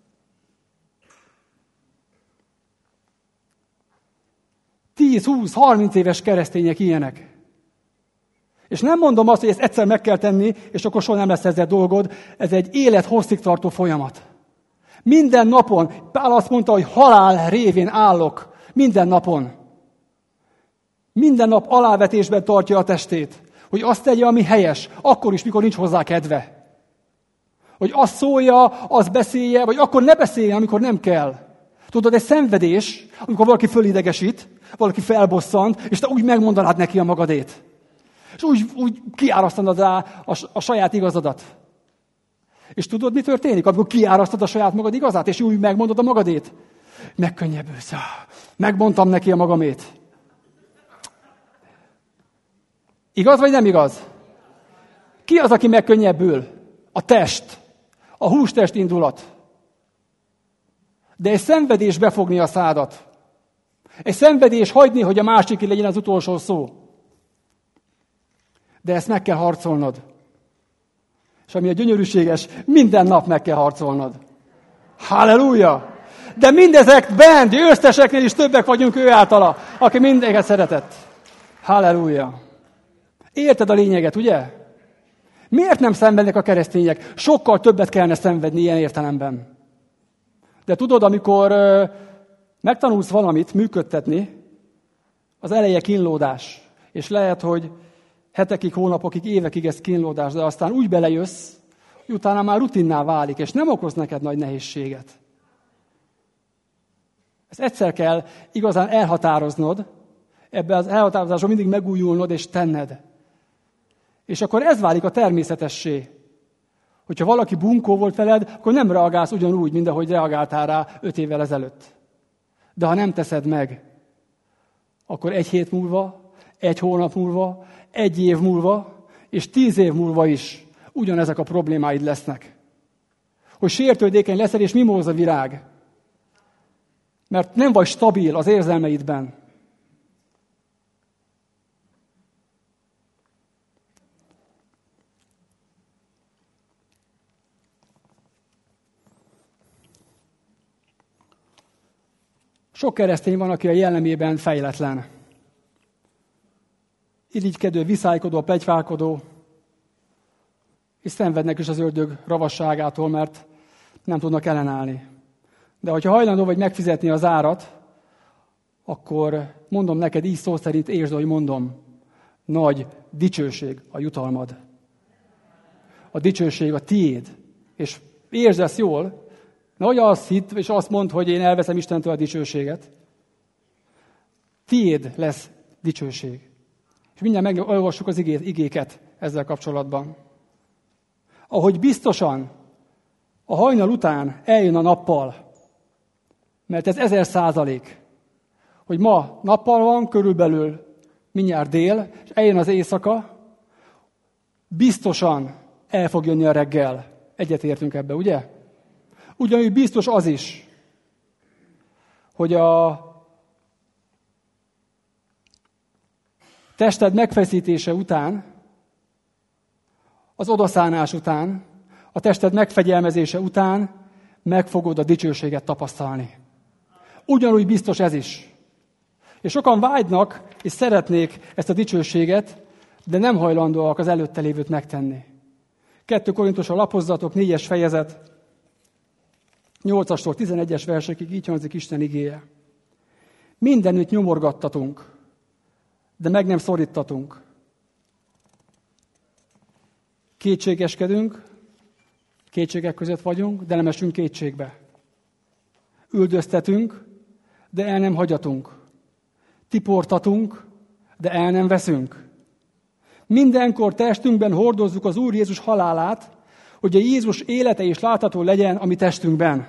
tíz, húsz, harminc éves keresztények ilyenek. És nem mondom azt, hogy ezt egyszer meg kell tenni, és akkor soha nem lesz ezzel dolgod. Ez egy élet hosszig tartó folyamat. Minden napon, Pál azt mondta, hogy halál révén állok. Minden napon. Minden nap alávetésben tartja a testét. Hogy azt tegye, ami helyes, akkor is, mikor nincs hozzá kedve. Hogy azt szólja, azt beszélje, vagy akkor ne beszélje, amikor nem kell. Tudod, egy szenvedés, amikor valaki fölidegesít, valaki felbosszant, és te úgy megmondanád neki a magadét. És úgy, úgy kiárasztanád rá a, a saját igazadat. És tudod, mi történik, amikor kiárasztad a saját magad igazát, és úgy megmondod a magadét? Megkönnyebbülsz. Megmondtam neki a magamét. Igaz vagy nem igaz? Ki az, aki megkönnyebbül? A test. A hústest indulat. De egy szenvedés befogni a szádat. Egy szenvedés hagyni, hogy a másiké legyen az utolsó szó. De ezt meg kell harcolnod. És ami a gyönyörűséges, minden nap meg kell harcolnod. Halleluja! De mindezekben, győzteseknél is többek vagyunk ő általa, aki mindenket szeretett. Halleluja! Érted a lényeget, ugye? Miért nem szenvednek a keresztények? Sokkal többet kellene szenvedni ilyen értelemben. De tudod, amikor ö, megtanulsz valamit működtetni, az eleje kínlódás. És lehet, hogy hetekig, hónapokig, évekig ez kínlódás, de aztán úgy belejössz, utána már rutinná válik, és nem okoz neked nagy nehézséget. Ezt egyszer kell igazán elhatároznod, ebbe az elhatározásban mindig megújulnod és tenned. És akkor ez válik a természetessé. Hogyha valaki bunkó volt veled, akkor nem reagálsz ugyanúgy, mint ahogy reagáltál rá öt évvel ezelőtt. De ha nem teszed meg, akkor egy hét múlva, egy hónap múlva, egy év múlva, és tíz év múlva is ugyanezek a problémáid lesznek. Hogy sértődékeny leszel, és mimóza virág. Mert nem vagy stabil az érzelmeidben. Sok keresztény van, aki a jellemében fejletlen. Irigykedő, viszálykodó, pletyválkodó, és szenvednek is az ördög ravasságától, mert nem tudnak ellenállni. De hogyha hajlandó vagy megfizetni az árat, akkor mondom neked így szó szerint, értsd, hogy mondom, nagy dicsőség a jutalmad. A dicsőség a tiéd. És értsd ezt jól, nehogy azt hidd, és azt mondd, hogy én elveszem Istentől a dicsőséget. Tiéd lesz dicsőség. És mindjárt megolvassuk az igé- igéket ezzel kapcsolatban. Ahogy biztosan a hajnal után eljön a nappal, mert ez ezer százalék, hogy ma nappal van, körülbelül mindjárt dél, és eljön az éjszaka, biztosan el fog jönni a reggel. Egyetértünk ebbe, ugye? Ugyanúgy biztos az is, hogy a tested megfeszítése után, az odaszánás után, a tested megfegyelmezése után meg fogod a dicsőséget tapasztalni. Ugyanúgy biztos ez is. És sokan vágynak, és szeretnék ezt a dicsőséget, de nem hajlandóak az előtte lévőt megtenni. kettő Korintusra lapozzatok, négyes fejezet, nyolcastól tizenegyes versekig így hangzik Isten igéje. Mindenütt nyomorgattatunk, de meg nem szoríttatunk. Kétségeskedünk, kétségek között vagyunk, de nem esünk kétségbe. Üldöztetünk, de el nem hagyatunk. Tiportatunk, de el nem veszünk. Mindenkor testünkben hordozzuk az Úr Jézus halálát, hogy a Jézus élete is látható legyen a mi testünkben.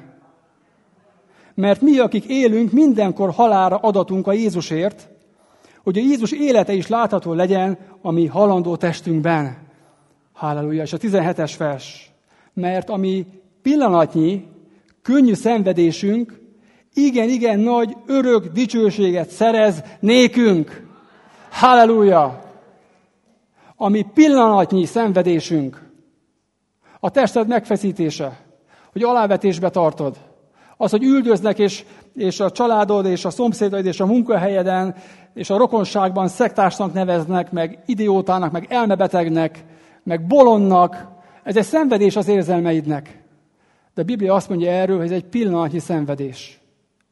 Mert mi, akik élünk, mindenkor halálra adatunk a Jézusért, hogy a Jézus élete is látható legyen a mi halandó testünkben. Halleluja! És a tizenhetes vers. Mert ami pillanatnyi, könnyű szenvedésünk, igen, igen, nagy, örök dicsőséget szerez nékünk. Halleluja! Ami pillanatnyi szenvedésünk, a tested megfeszítése, hogy alávetésbe tartod, az, hogy üldöznek, és, és a családod, és a szomszédaid, és a munkahelyeden, és a rokonságban szektársnak neveznek, meg idiótának, meg elmebetegnek, meg bolondnak. Ez egy szenvedés az érzelmeidnek. De a Biblia azt mondja erről, hogy ez egy pillanatnyi szenvedés.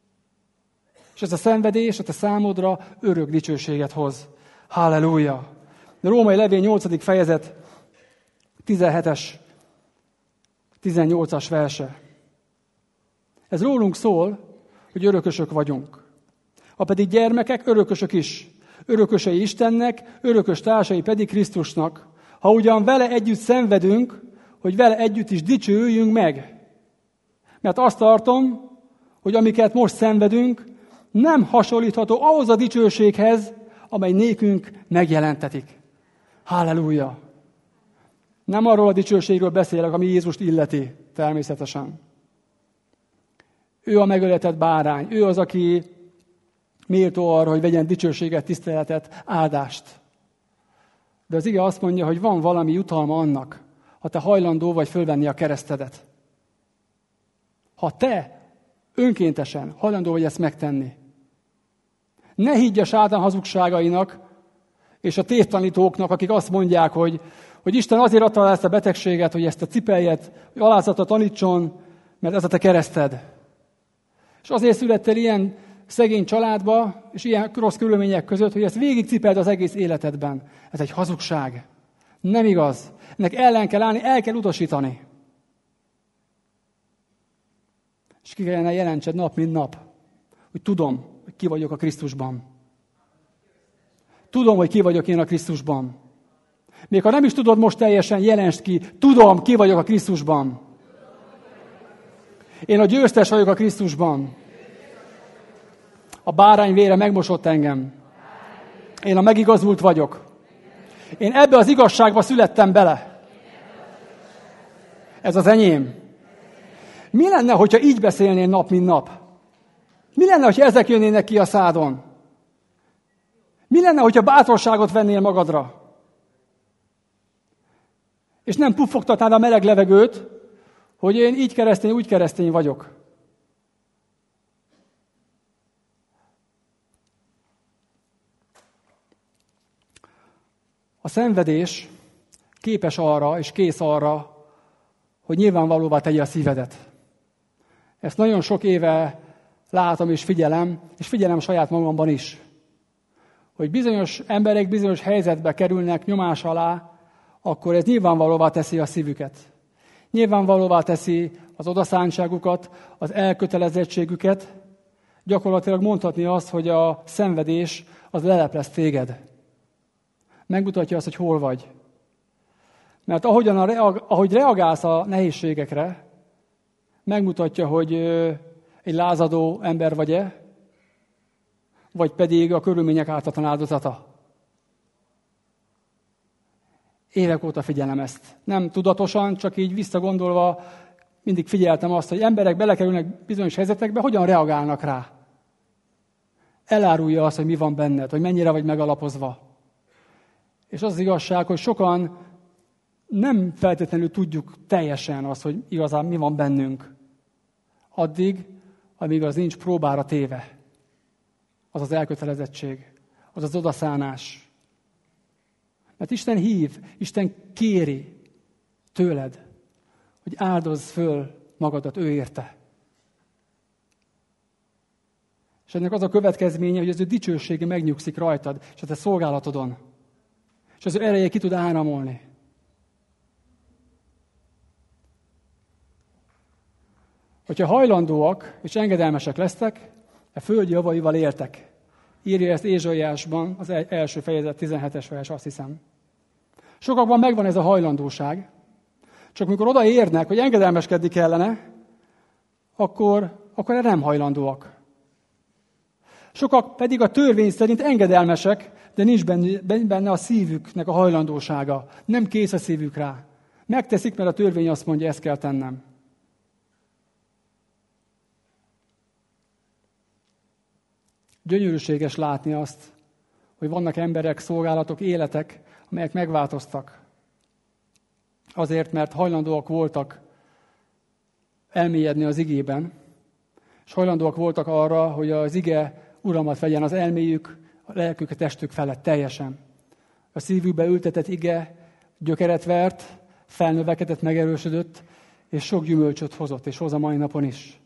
És ez a szenvedés a te számodra örök dicsőséget hoz. Halleluja! A Római levél nyolcadik fejezet, tizenhetes, tizennyolcas verse. Ez rólunk szól, hogy örökösök vagyunk. Ha pedig gyermekek, örökösök is. Örökösei Istennek, örökös társai pedig Krisztusnak. Ha ugyan vele együtt szenvedünk, hogy vele együtt is dicsőüljünk meg. Mert azt tartom, hogy amiket most szenvedünk, nem hasonlítható ahhoz a dicsőséghez, amely nékünk megjelentetik. Halleluja! Nem arról a dicsőségről beszélek, ami Jézust illeti, természetesen. Ő a megöletett bárány. Ő az, aki méltó arra, hogy vegyen dicsőséget, tiszteletet, áldást. De az ige azt mondja, hogy van valami jutalma annak, ha te hajlandó vagy fölvenni a keresztedet. Ha te önkéntesen hajlandó vagy ezt megtenni. Ne higgy a sátán hazugságainak, és a tévtanítóknak, akik azt mondják, hogy, hogy Isten azért adta el ezt a betegséget, hogy ezt a cipeljet, hogy alázatra tanítson, mert ez a te kereszted. És azért születtél ilyen szegény családba, és ilyen rossz körülmények között, hogy ezt végigcipeld az egész életedben. Ez egy hazugság. Nem igaz. Ennek ellen kell állni, el kell utasítani. És ki kellene jelentsed nap, mint nap, hogy tudom, hogy ki vagyok a Krisztusban. Tudom, hogy ki vagyok én a Krisztusban. Még ha nem is tudod most teljesen, jelensd ki, tudom, ki vagyok a Krisztusban. Én a győztes vagyok a Krisztusban. A bárány vére megmosott engem. Én a megigazult vagyok. Én ebbe az igazságba születtem bele. Ez az enyém. Mi lenne, hogyha így beszélnél nap, mint nap? Mi lenne, hogyha ezek jönnének ki a szádon? Mi lenne, hogyha bátorságot vennél magadra? És nem puffogtatnád a meleg levegőt, hogy én így keresztény, úgy keresztény vagyok. A szenvedés képes arra, és kész arra, hogy nyilvánvalóvá tegye a szívedet. Ezt nagyon sok éve látom és figyelem, és figyelem saját magamban is. Hogy bizonyos emberek bizonyos helyzetbe kerülnek nyomás alá, akkor ez nyilvánvalóvá teszi a szívüket. Nyilvánvalóvá teszi az odaszántságukat, az elkötelezettségüket. Gyakorlatilag mondhatni azt, hogy a szenvedés az leleplez téged. Megmutatja azt, hogy hol vagy. Mert ahogyan a reag- ahogy reagálsz a nehézségekre, megmutatja, hogy egy lázadó ember vagy-e, vagy pedig a körülmények ártatlan áldozata. Évek óta figyelem ezt. Nem tudatosan, csak így visszagondolva mindig figyeltem azt, hogy emberek belekerülnek bizonyos helyzetekbe, hogyan reagálnak rá. Elárulja azt, hogy mi van benned, hogy mennyire vagy megalapozva. És az az igazság, hogy sokan nem feltétlenül tudjuk teljesen azt, hogy igazán mi van bennünk. Addig, amíg az nincs próbára téve. Az az elkötelezettség, az az odaszánás. Mert Isten hív, Isten kéri tőled, hogy áldozz föl magadat ő érte. És ennek az a következménye, hogy az ő dicsősége megnyugszik rajtad, és a te szolgálatodon. És az ő ereje ki tud áramolni. Hogyha hajlandóak és engedelmesek lesztek, a föld javaival éltek. Írja ezt Ézsaiásban, az első fejezet tizenhetes vers, azt hiszem. Sokakban megvan ez a hajlandóság, csak mikor odaérnek, hogy engedelmeskedni kellene, akkor, akkor erre nem hajlandóak. Sokak pedig a törvény szerint engedelmesek, de nincs benne, benne a szívüknek a hajlandósága. Nem kész a szívük rá. Megteszik, mert a törvény azt mondja, ezt kell tennem. Gyönyörűséges látni azt, hogy vannak emberek, szolgálatok, életek, amelyek megváltoztak. Azért, mert hajlandóak voltak elmélyedni az igében, és hajlandóak voltak arra, hogy az ige uralmat vegyen az elméjük, a lelkük, a testük felett teljesen. A szívükbe ültetett ige gyökeret vert, felnövekedett, megerősödött, és sok gyümölcsöt hozott, és hoz a mai napon is.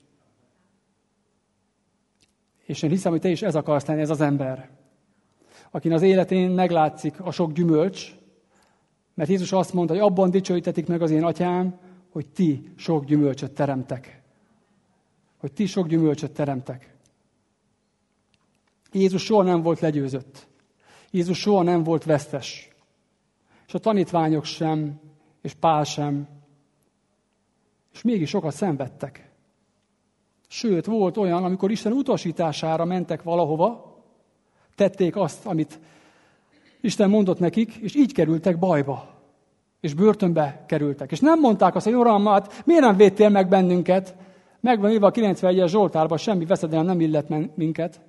És én hiszem, hogy te is ez akarsz lenni, ez az ember, akin az életén meglátszik a sok gyümölcs, mert Jézus azt mondta, hogy abban dicsőítetik meg az én atyám, hogy ti sok gyümölcsöt teremtek. Hogy ti sok gyümölcsöt teremtek. Jézus soha nem volt legyőzött. Jézus soha nem volt vesztes. És a tanítványok sem, és Pál sem. És mégis sokat szenvedtek. Sőt, volt olyan, amikor Isten utasítására mentek valahova, tették azt, amit Isten mondott nekik, és így kerültek bajba. És börtönbe kerültek. És nem mondták azt, hogy Uram, hát miért nem védtél meg bennünket? Megvan írva a kilencvenegyes Zsoltárban, semmi veszedelem nem illet minket.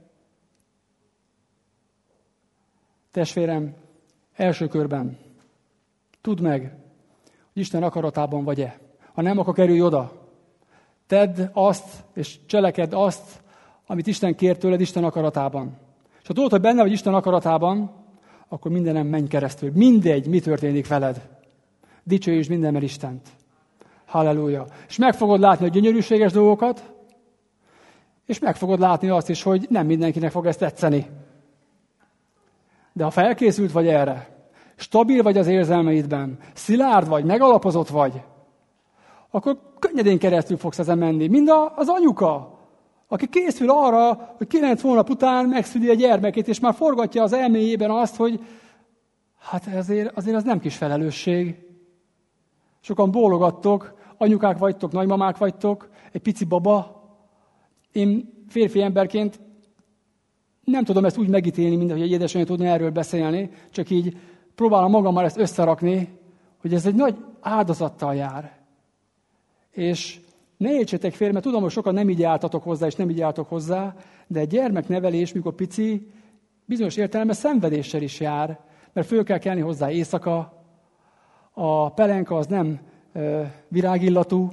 Testvérem, első körben tudd meg, hogy Isten akaratában vagy-e. Ha nem, akkor kerülj oda. Tedd azt, és cselekedd azt, amit Isten kér tőled Isten akaratában. És ha tudod, hogy benne vagy Isten akaratában, akkor mindenem menj keresztül. Mindegy, mi történik veled. Dicsőítsd mindenben Istent. Halleluja. És meg fogod látni a gyönyörűséges dolgokat, és meg fogod látni azt is, hogy nem mindenkinek fog ezt tetszeni. De ha felkészült vagy erre, stabil vagy az érzelmeidben, szilárd vagy, megalapozott vagy, akkor könnyedén keresztül fogsz ezen menni. Mind az anyuka, aki készül arra, hogy kilenc hónap után megszüli a gyermekét, és már forgatja az elméjében azt, hogy hát azért, azért az nem kis felelősség. Sokan bólogattok, anyukák vagytok, nagymamák vagytok, egy pici baba. Én férfi emberként nem tudom ezt úgy megítélni, mint hogy egy édesanyja tudna erről beszélni, csak így próbálom magammal ezt összerakni, hogy ez egy nagy áldozattal jár. És ne értsétek félre, mert tudom, hogy sokan nem így álltatok hozzá, és nem így álltok hozzá, de egy gyermeknevelés, mikor pici, bizonyos értelemben szenvedéssel is jár, mert föl kell kelni hozzá éjszaka, a pelenka az nem ö, virágillatú,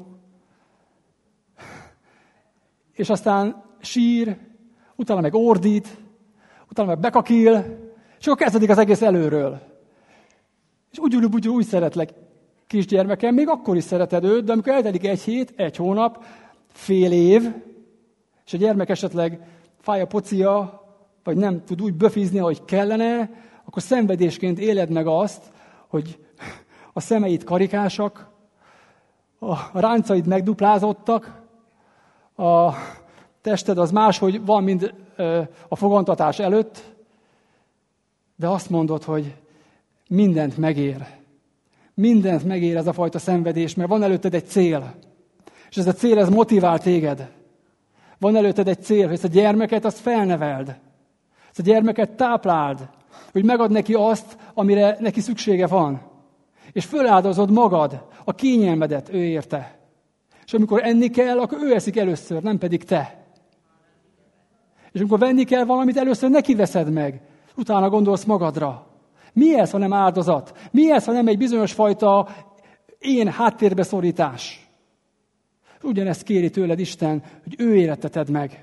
és aztán sír, utána meg ordít, utána meg bekakil, és akkor kezdődik az egész előről. És úgy úgy, úgy, úgy szeretlek, kisgyermekem, még akkor is szereted őt, de amikor eltelik egy hét, egy hónap, fél év, és a gyermek esetleg fáj a pocia, vagy nem tud úgy böfizni, ahogy kellene, akkor szenvedésként éled meg azt, hogy a szemeid karikásak, a ráncaid megduplázottak, a tested az máshogy van, mint a fogantatás előtt, de azt mondod, hogy mindent megér. Mindent megér ez a fajta szenvedés, mert van előtted egy cél. És ez a cél, ez motivál téged. Van előtted egy cél, hogy ezt a gyermeket azt felneveld. Ezt a gyermeket tápláld, hogy megad neki azt, amire neki szüksége van. És föláldozod magad, a kényelmedet ő érte. És amikor enni kell, akkor ő eszik először, nem pedig te. És amikor venni kell valamit, először neki veszed meg. Utána gondolsz magadra. Mi ez, ha nem áldozat? Mi ez, ha nem egy bizonyos fajta én háttérbeszorítás? Ugyanezt kéri tőled Isten, hogy ő életeted meg.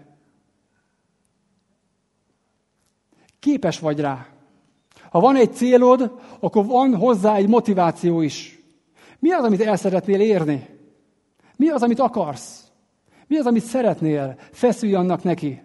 Képes vagy rá. Ha van egy célod, akkor van hozzá egy motiváció is. Mi az, amit el szeretnél érni? Mi az, amit akarsz? Mi az, amit szeretnél? Feszülj annak neki.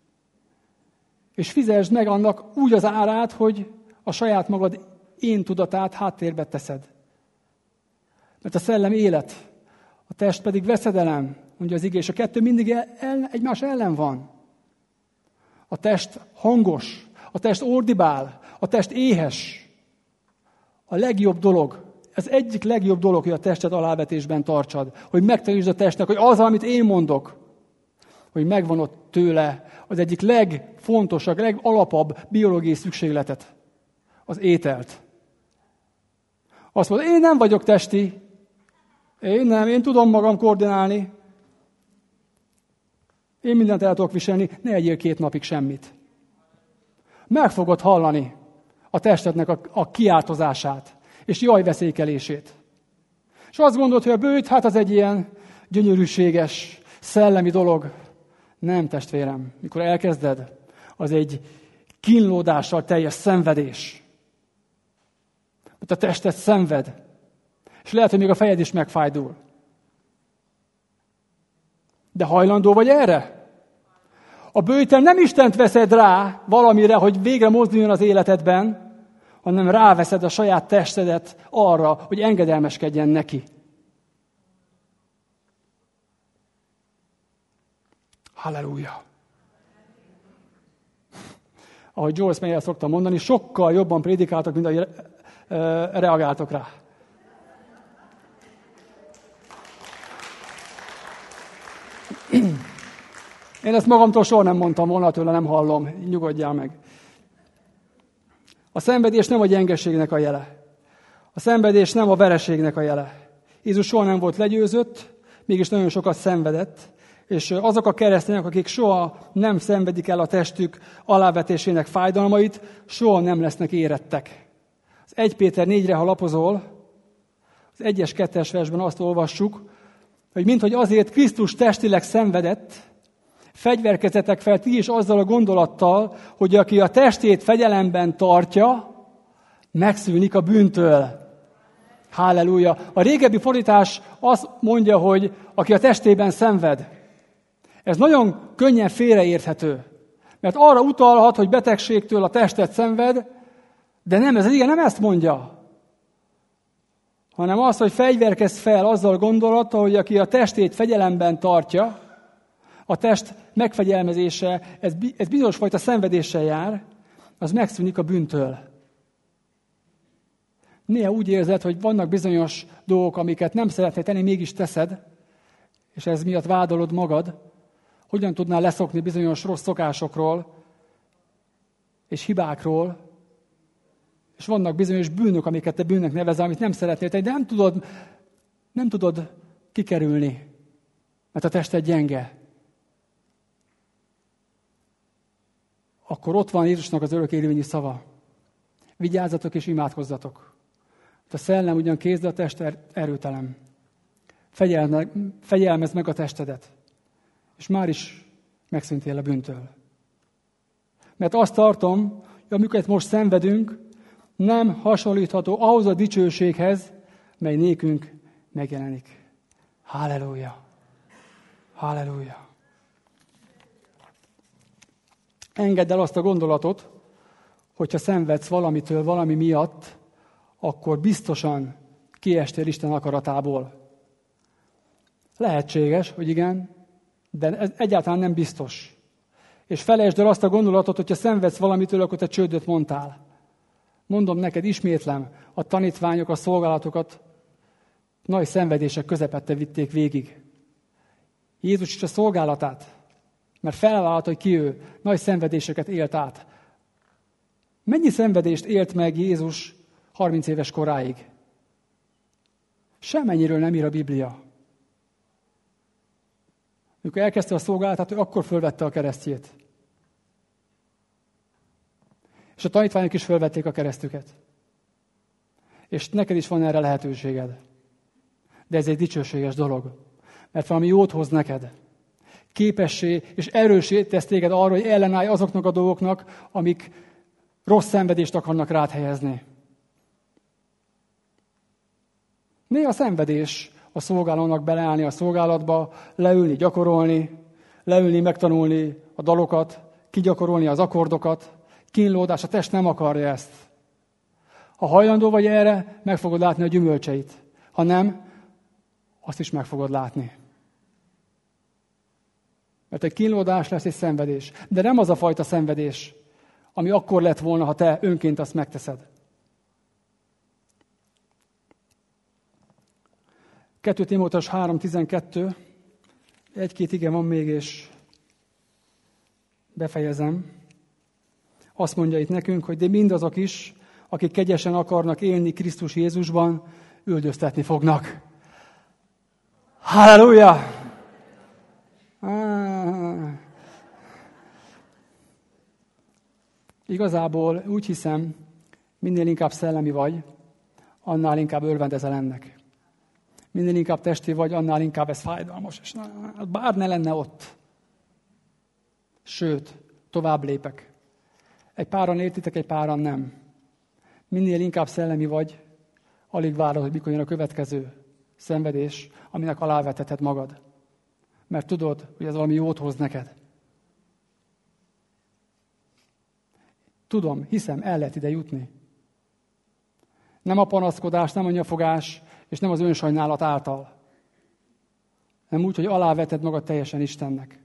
És fizesd meg annak úgy az árát, hogy a saját magad én tudatát háttérbe teszed. Mert a szellem élet, a test pedig veszedelem, mondja az ige, és a kettő mindig el, el, egymás ellen van. A test hangos, a test ordibál, a test éhes. A legjobb dolog, ez egyik legjobb dolog, hogy a tested alávetésben tartsad, hogy megtanítsd a testnek, hogy az, amit én mondok, hogy megvan ott tőle az egyik legfontosabb, legalapabb biológiai szükségletet, az ételt. Azt mondod, én nem vagyok testi, én nem, én tudom magam koordinálni, én mindent el tudok viselni, ne egyél két napig semmit. Meg fogod hallani a testednek a, a kiáltozását, és jajveszékelését. És azt gondolod, hogy a bőjt, hát az egy ilyen gyönyörűséges, szellemi dolog. Nem, testvérem, mikor elkezded, az egy kínlódással teljes szenvedés. Mert a tested szenved, és lehet, hogy még a fejed is megfájdul. De hajlandó vagy erre? A bőjten nem Istent veszed rá valamire, hogy végre mozduljon az életedben, hanem ráveszed a saját testedet arra, hogy engedelmeskedjen neki. Halleluja! Ahogy Joel Smeyer szokta mondani, sokkal jobban prédikáltok, mint ahogy reagáltok rá. Én ezt magamtól soha nem mondtam volna, tőle nem hallom. Nyugodjál meg. A szenvedés nem a gyengeségnek a jele. A szenvedés nem a vereségnek a jele. Jézus soha nem volt legyőzött, mégis nagyon sokat szenvedett, és azok a keresztények, akik soha nem szenvedik el a testük alávetésének fájdalmait, soha nem lesznek érettek. Az Első Péter négyre, ha lapozol, az egyes kettes versben azt olvassuk, hogy minthogy azért Krisztus testileg szenvedett, fegyverkezetek fel ti is azzal a gondolattal, hogy aki a testét fegyelemben tartja, megszűnik a bűntől. Halleluja! A régebbi fordítás azt mondja, hogy aki a testében szenved. Ez nagyon könnyen félreérthető. Mert arra utalhat, hogy betegségtől a testet szenved, de nem, ez az ige nem ezt mondja. hanem az, hogy fegyverkezz fel azzal gondolattal, hogy aki a testét fegyelemben tartja, a test megfegyelmezése, ez, ez bizonyos fajta szenvedéssel jár, az megszűnik a bűntől. Néha úgy érzed, hogy vannak bizonyos dolgok, amiket nem szeretnél tenni, mégis teszed, és ez miatt vádolod magad. Hogyan tudnál leszokni bizonyos rossz szokásokról és hibákról, és vannak bizonyos bűnök, amiket te bűnnek nevezel, amit nem szeretnél tenni, de nem tudod, nem tudod kikerülni, mert a tested gyenge. Akkor ott van Jézusnak az örök érvényű szava. Vigyázzatok és imádkozzatok. A szellem ugyan kész, de a test erőtelen. Fegyelmezd meg a testedet. És már is megszűntél a bűntől. Mert azt tartom, hogy amiket most szenvedünk, nem hasonlítható ahhoz a dicsőséghez, mely nékünk megjelenik. Halleluja! Halleluja! Engedd el azt a gondolatot, hogyha szenvedsz valamitől, valami miatt, akkor biztosan kiestél Isten akaratából. Lehetséges, hogy igen, de ez egyáltalán nem biztos. És felejtsd el azt a gondolatot, hogyha szenvedsz valamitől, akkor te csődöt mondtál. Mondom neked, ismétlem, a tanítványok a szolgálatokat nagy szenvedések közepette vitték végig. Jézus is a szolgálatát, mert felvállalta, hogy ki ő, nagy szenvedéseket élt át. Mennyi szenvedést élt meg Jézus harminc éves koráig? Semmennyiről nem ír a Biblia. Amikor elkezdte a szolgálatát, ő akkor fölvette a keresztjét. És a tanítványok is fölvették a keresztüket. És neked is van erre lehetőséged. De ez egy dicsőséges dolog. Mert valami jót hoz neked. Képessé és erősé tesz téged arra, hogy ellenállj azoknak a dolgoknak, amik rossz szenvedést akarnak rád helyezni. Néha szenvedés a szolgálónak beleállni a szolgálatba, leülni, gyakorolni, leülni, megtanulni a dalokat, kigyakorolni az akkordokat. Kínlódás, a test nem akarja ezt. Ha hajlandó vagy erre, meg fogod látni a gyümölcseit. Ha nem, azt is meg fogod látni. Mert egy kínlódás lesz egy szenvedés. De nem az a fajta szenvedés, ami akkor lett volna, ha te önként azt megteszed. kettő Timóteus három tizenkettő. Egy-két ige van még, és befejezem. Azt mondja itt nekünk, hogy de mindazok is, akik kegyesen akarnak élni Krisztus Jézusban, üldöztetni fognak. Halleluja! Ah. Igazából úgy hiszem, minél inkább szellemi vagy, annál inkább örvendezel ennek. Minél inkább testi vagy, annál inkább ez fájdalmas. És bár ne lenne ott. Sőt, tovább lépek. Egy páran értitek, egy páran nem. Minél inkább szellemi vagy, alig várod, hogy mikor jön a következő szenvedés, aminek aláveteted magad. Mert tudod, hogy ez valami jót hoz neked. Tudom, hiszem, el lehet ide jutni. Nem a panaszkodás, nem a nyafogás, és nem az önsajnálat által. Nem úgy, hogy aláveted magad teljesen Istennek.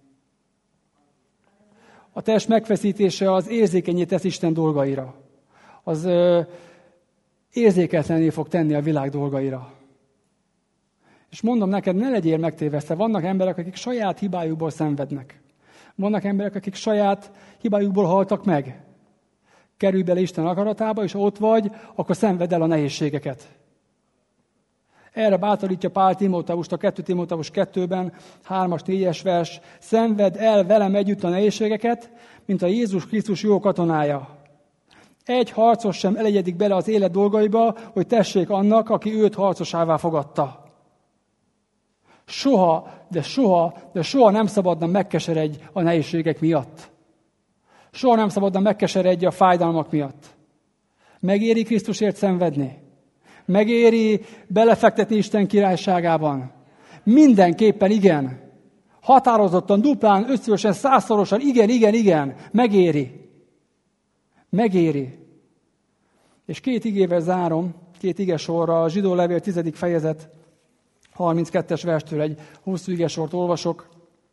A test megfeszítése az érzékenyé tesz Isten dolgaira. Az ö, érzéketlenné fog tenni a világ dolgaira. És mondom neked, ne legyél megtévesztve. Vannak emberek, akik saját hibájukból szenvednek. Vannak emberek, akik saját hibájukból haltak meg. Kerülj bele Isten akaratába, és ott vagy, akkor szenvedd el a nehézségeket. Erre bátorítja Pál Timóteust a kettő Timóteus kettőben, hármas, négyes vers. Szenvedd el velem együtt a nehézségeket, mint a Jézus Krisztus jó katonája. Egy harcos sem elegyedik bele az élet dolgaiba, hogy tessék annak, aki őt harcosává fogadta. Soha, de soha, de soha nem szabadna megkeseredj a nehézségek miatt. Soha nem szabadna megkeseredj a fájdalmak miatt. Megéri Krisztusért szenvedni? Megéri belefektetni Isten királyságában? Mindenképpen igen. Határozottan, duplán, ötszörösen, százszorosan, igen, igen, igen. Megéri. Megéri. És két igével zárom. két igesorra, a Zsidó levél tizedik fejezet harminckettes verstől egy hosszú igesort olvasok.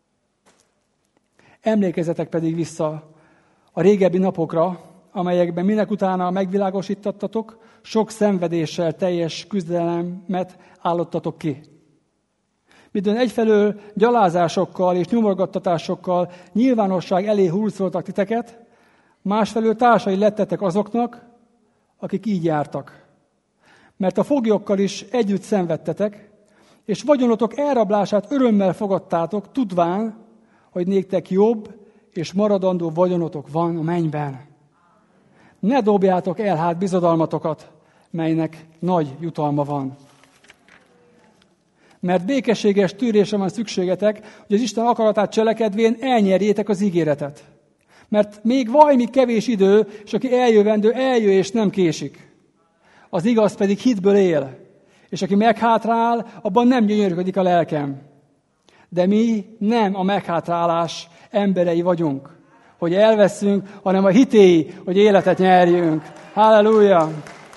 Emlékezzetek pedig vissza a régebbi napokra, amelyekben minek utána megvilágosítattatok, sok szenvedéssel teljes küzdelemet állottatok ki. Midőn egyfelől gyalázásokkal és nyomorgattatásokkal nyilvánosság elé hurcoltak titeket, másfelől társai lettetek azoknak, akik így jártak. Mert a foglyokkal is együtt szenvedtetek, és vagyonotok elrablását örömmel fogadtátok, tudván, hogy néktek jobb és maradandó vagyonotok van a mennyben. Ne dobjátok el hát bizodalmatokat, melynek nagy jutalma van. Mert békességes tűrésre van szükségetek, hogy az Isten akaratát cselekedvén elnyerjétek az ígéretet. Mert még valami kevés idő, és aki eljövendő, eljő és nem késik. Az igaz pedig hitből él, és aki meghátrál, abban nem gyönyörködik a lelkem. De mi nem a meghátrálás emberei vagyunk, hogy elveszünk, hanem a hitéi, hogy életet nyerjünk. Halleluja!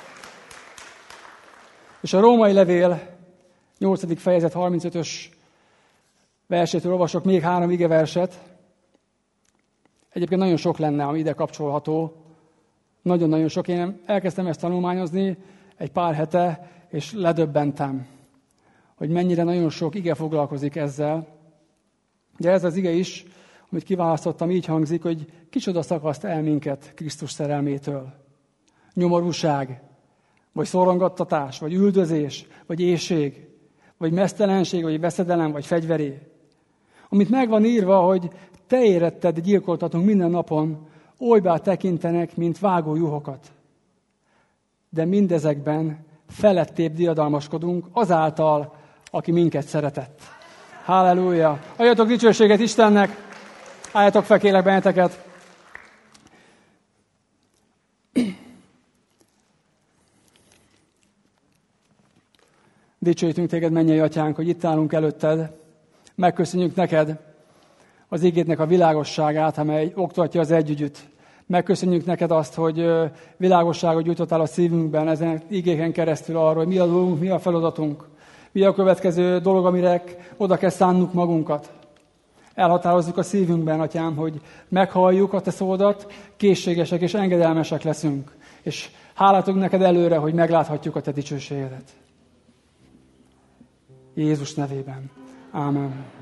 És a római levél nyolcadik fejezet harmincötös versétől olvasok még három igeverset. Egyébként nagyon sok lenne, ami ide kapcsolható. Nagyon-nagyon sok. Én elkezdtem ezt tanulmányozni egy pár hete, és ledöbbentem, hogy mennyire nagyon sok ige foglalkozik ezzel. De ez az ige is, amit kiválasztottam, így hangzik, hogy kicsoda szakaszt el minket Krisztus szerelmétől. Nyomorúság, vagy szorongattatás, vagy üldözés, vagy éhség, vagy meztelenség, vagy veszedelem, vagy fegyveré. Amit meg van írva, hogy te éretted gyilkoltatunk minden napon, olybá tekintenek, mint vágó juhokat. De mindezekben felettébb diadalmaskodunk azáltal, aki minket szeretett. Halleluja! Adjatok dicsőséget Istennek! Álljatok fel, kérlek benneteket! Dicsőítünk téged, mennyei atyánk, hogy itt állunk előtted. Megköszönjük neked az igédnek a világosságát, amely oktatja az együgyűt. Megköszönjük neked azt, hogy világosságot gyújtottál a szívünkben ezen igéken keresztül arról, hogy mi a dolgunk, mi a feladatunk, mi a következő dolog, amire oda kell szánnunk magunkat. Elhatározzuk a szívünkben, atyám, hogy meghalljuk a te szódat, készségesek és engedelmesek leszünk. És hálátunk neked előre, hogy megláthatjuk a te dicsőségedet. Jézus nevében. Ámen.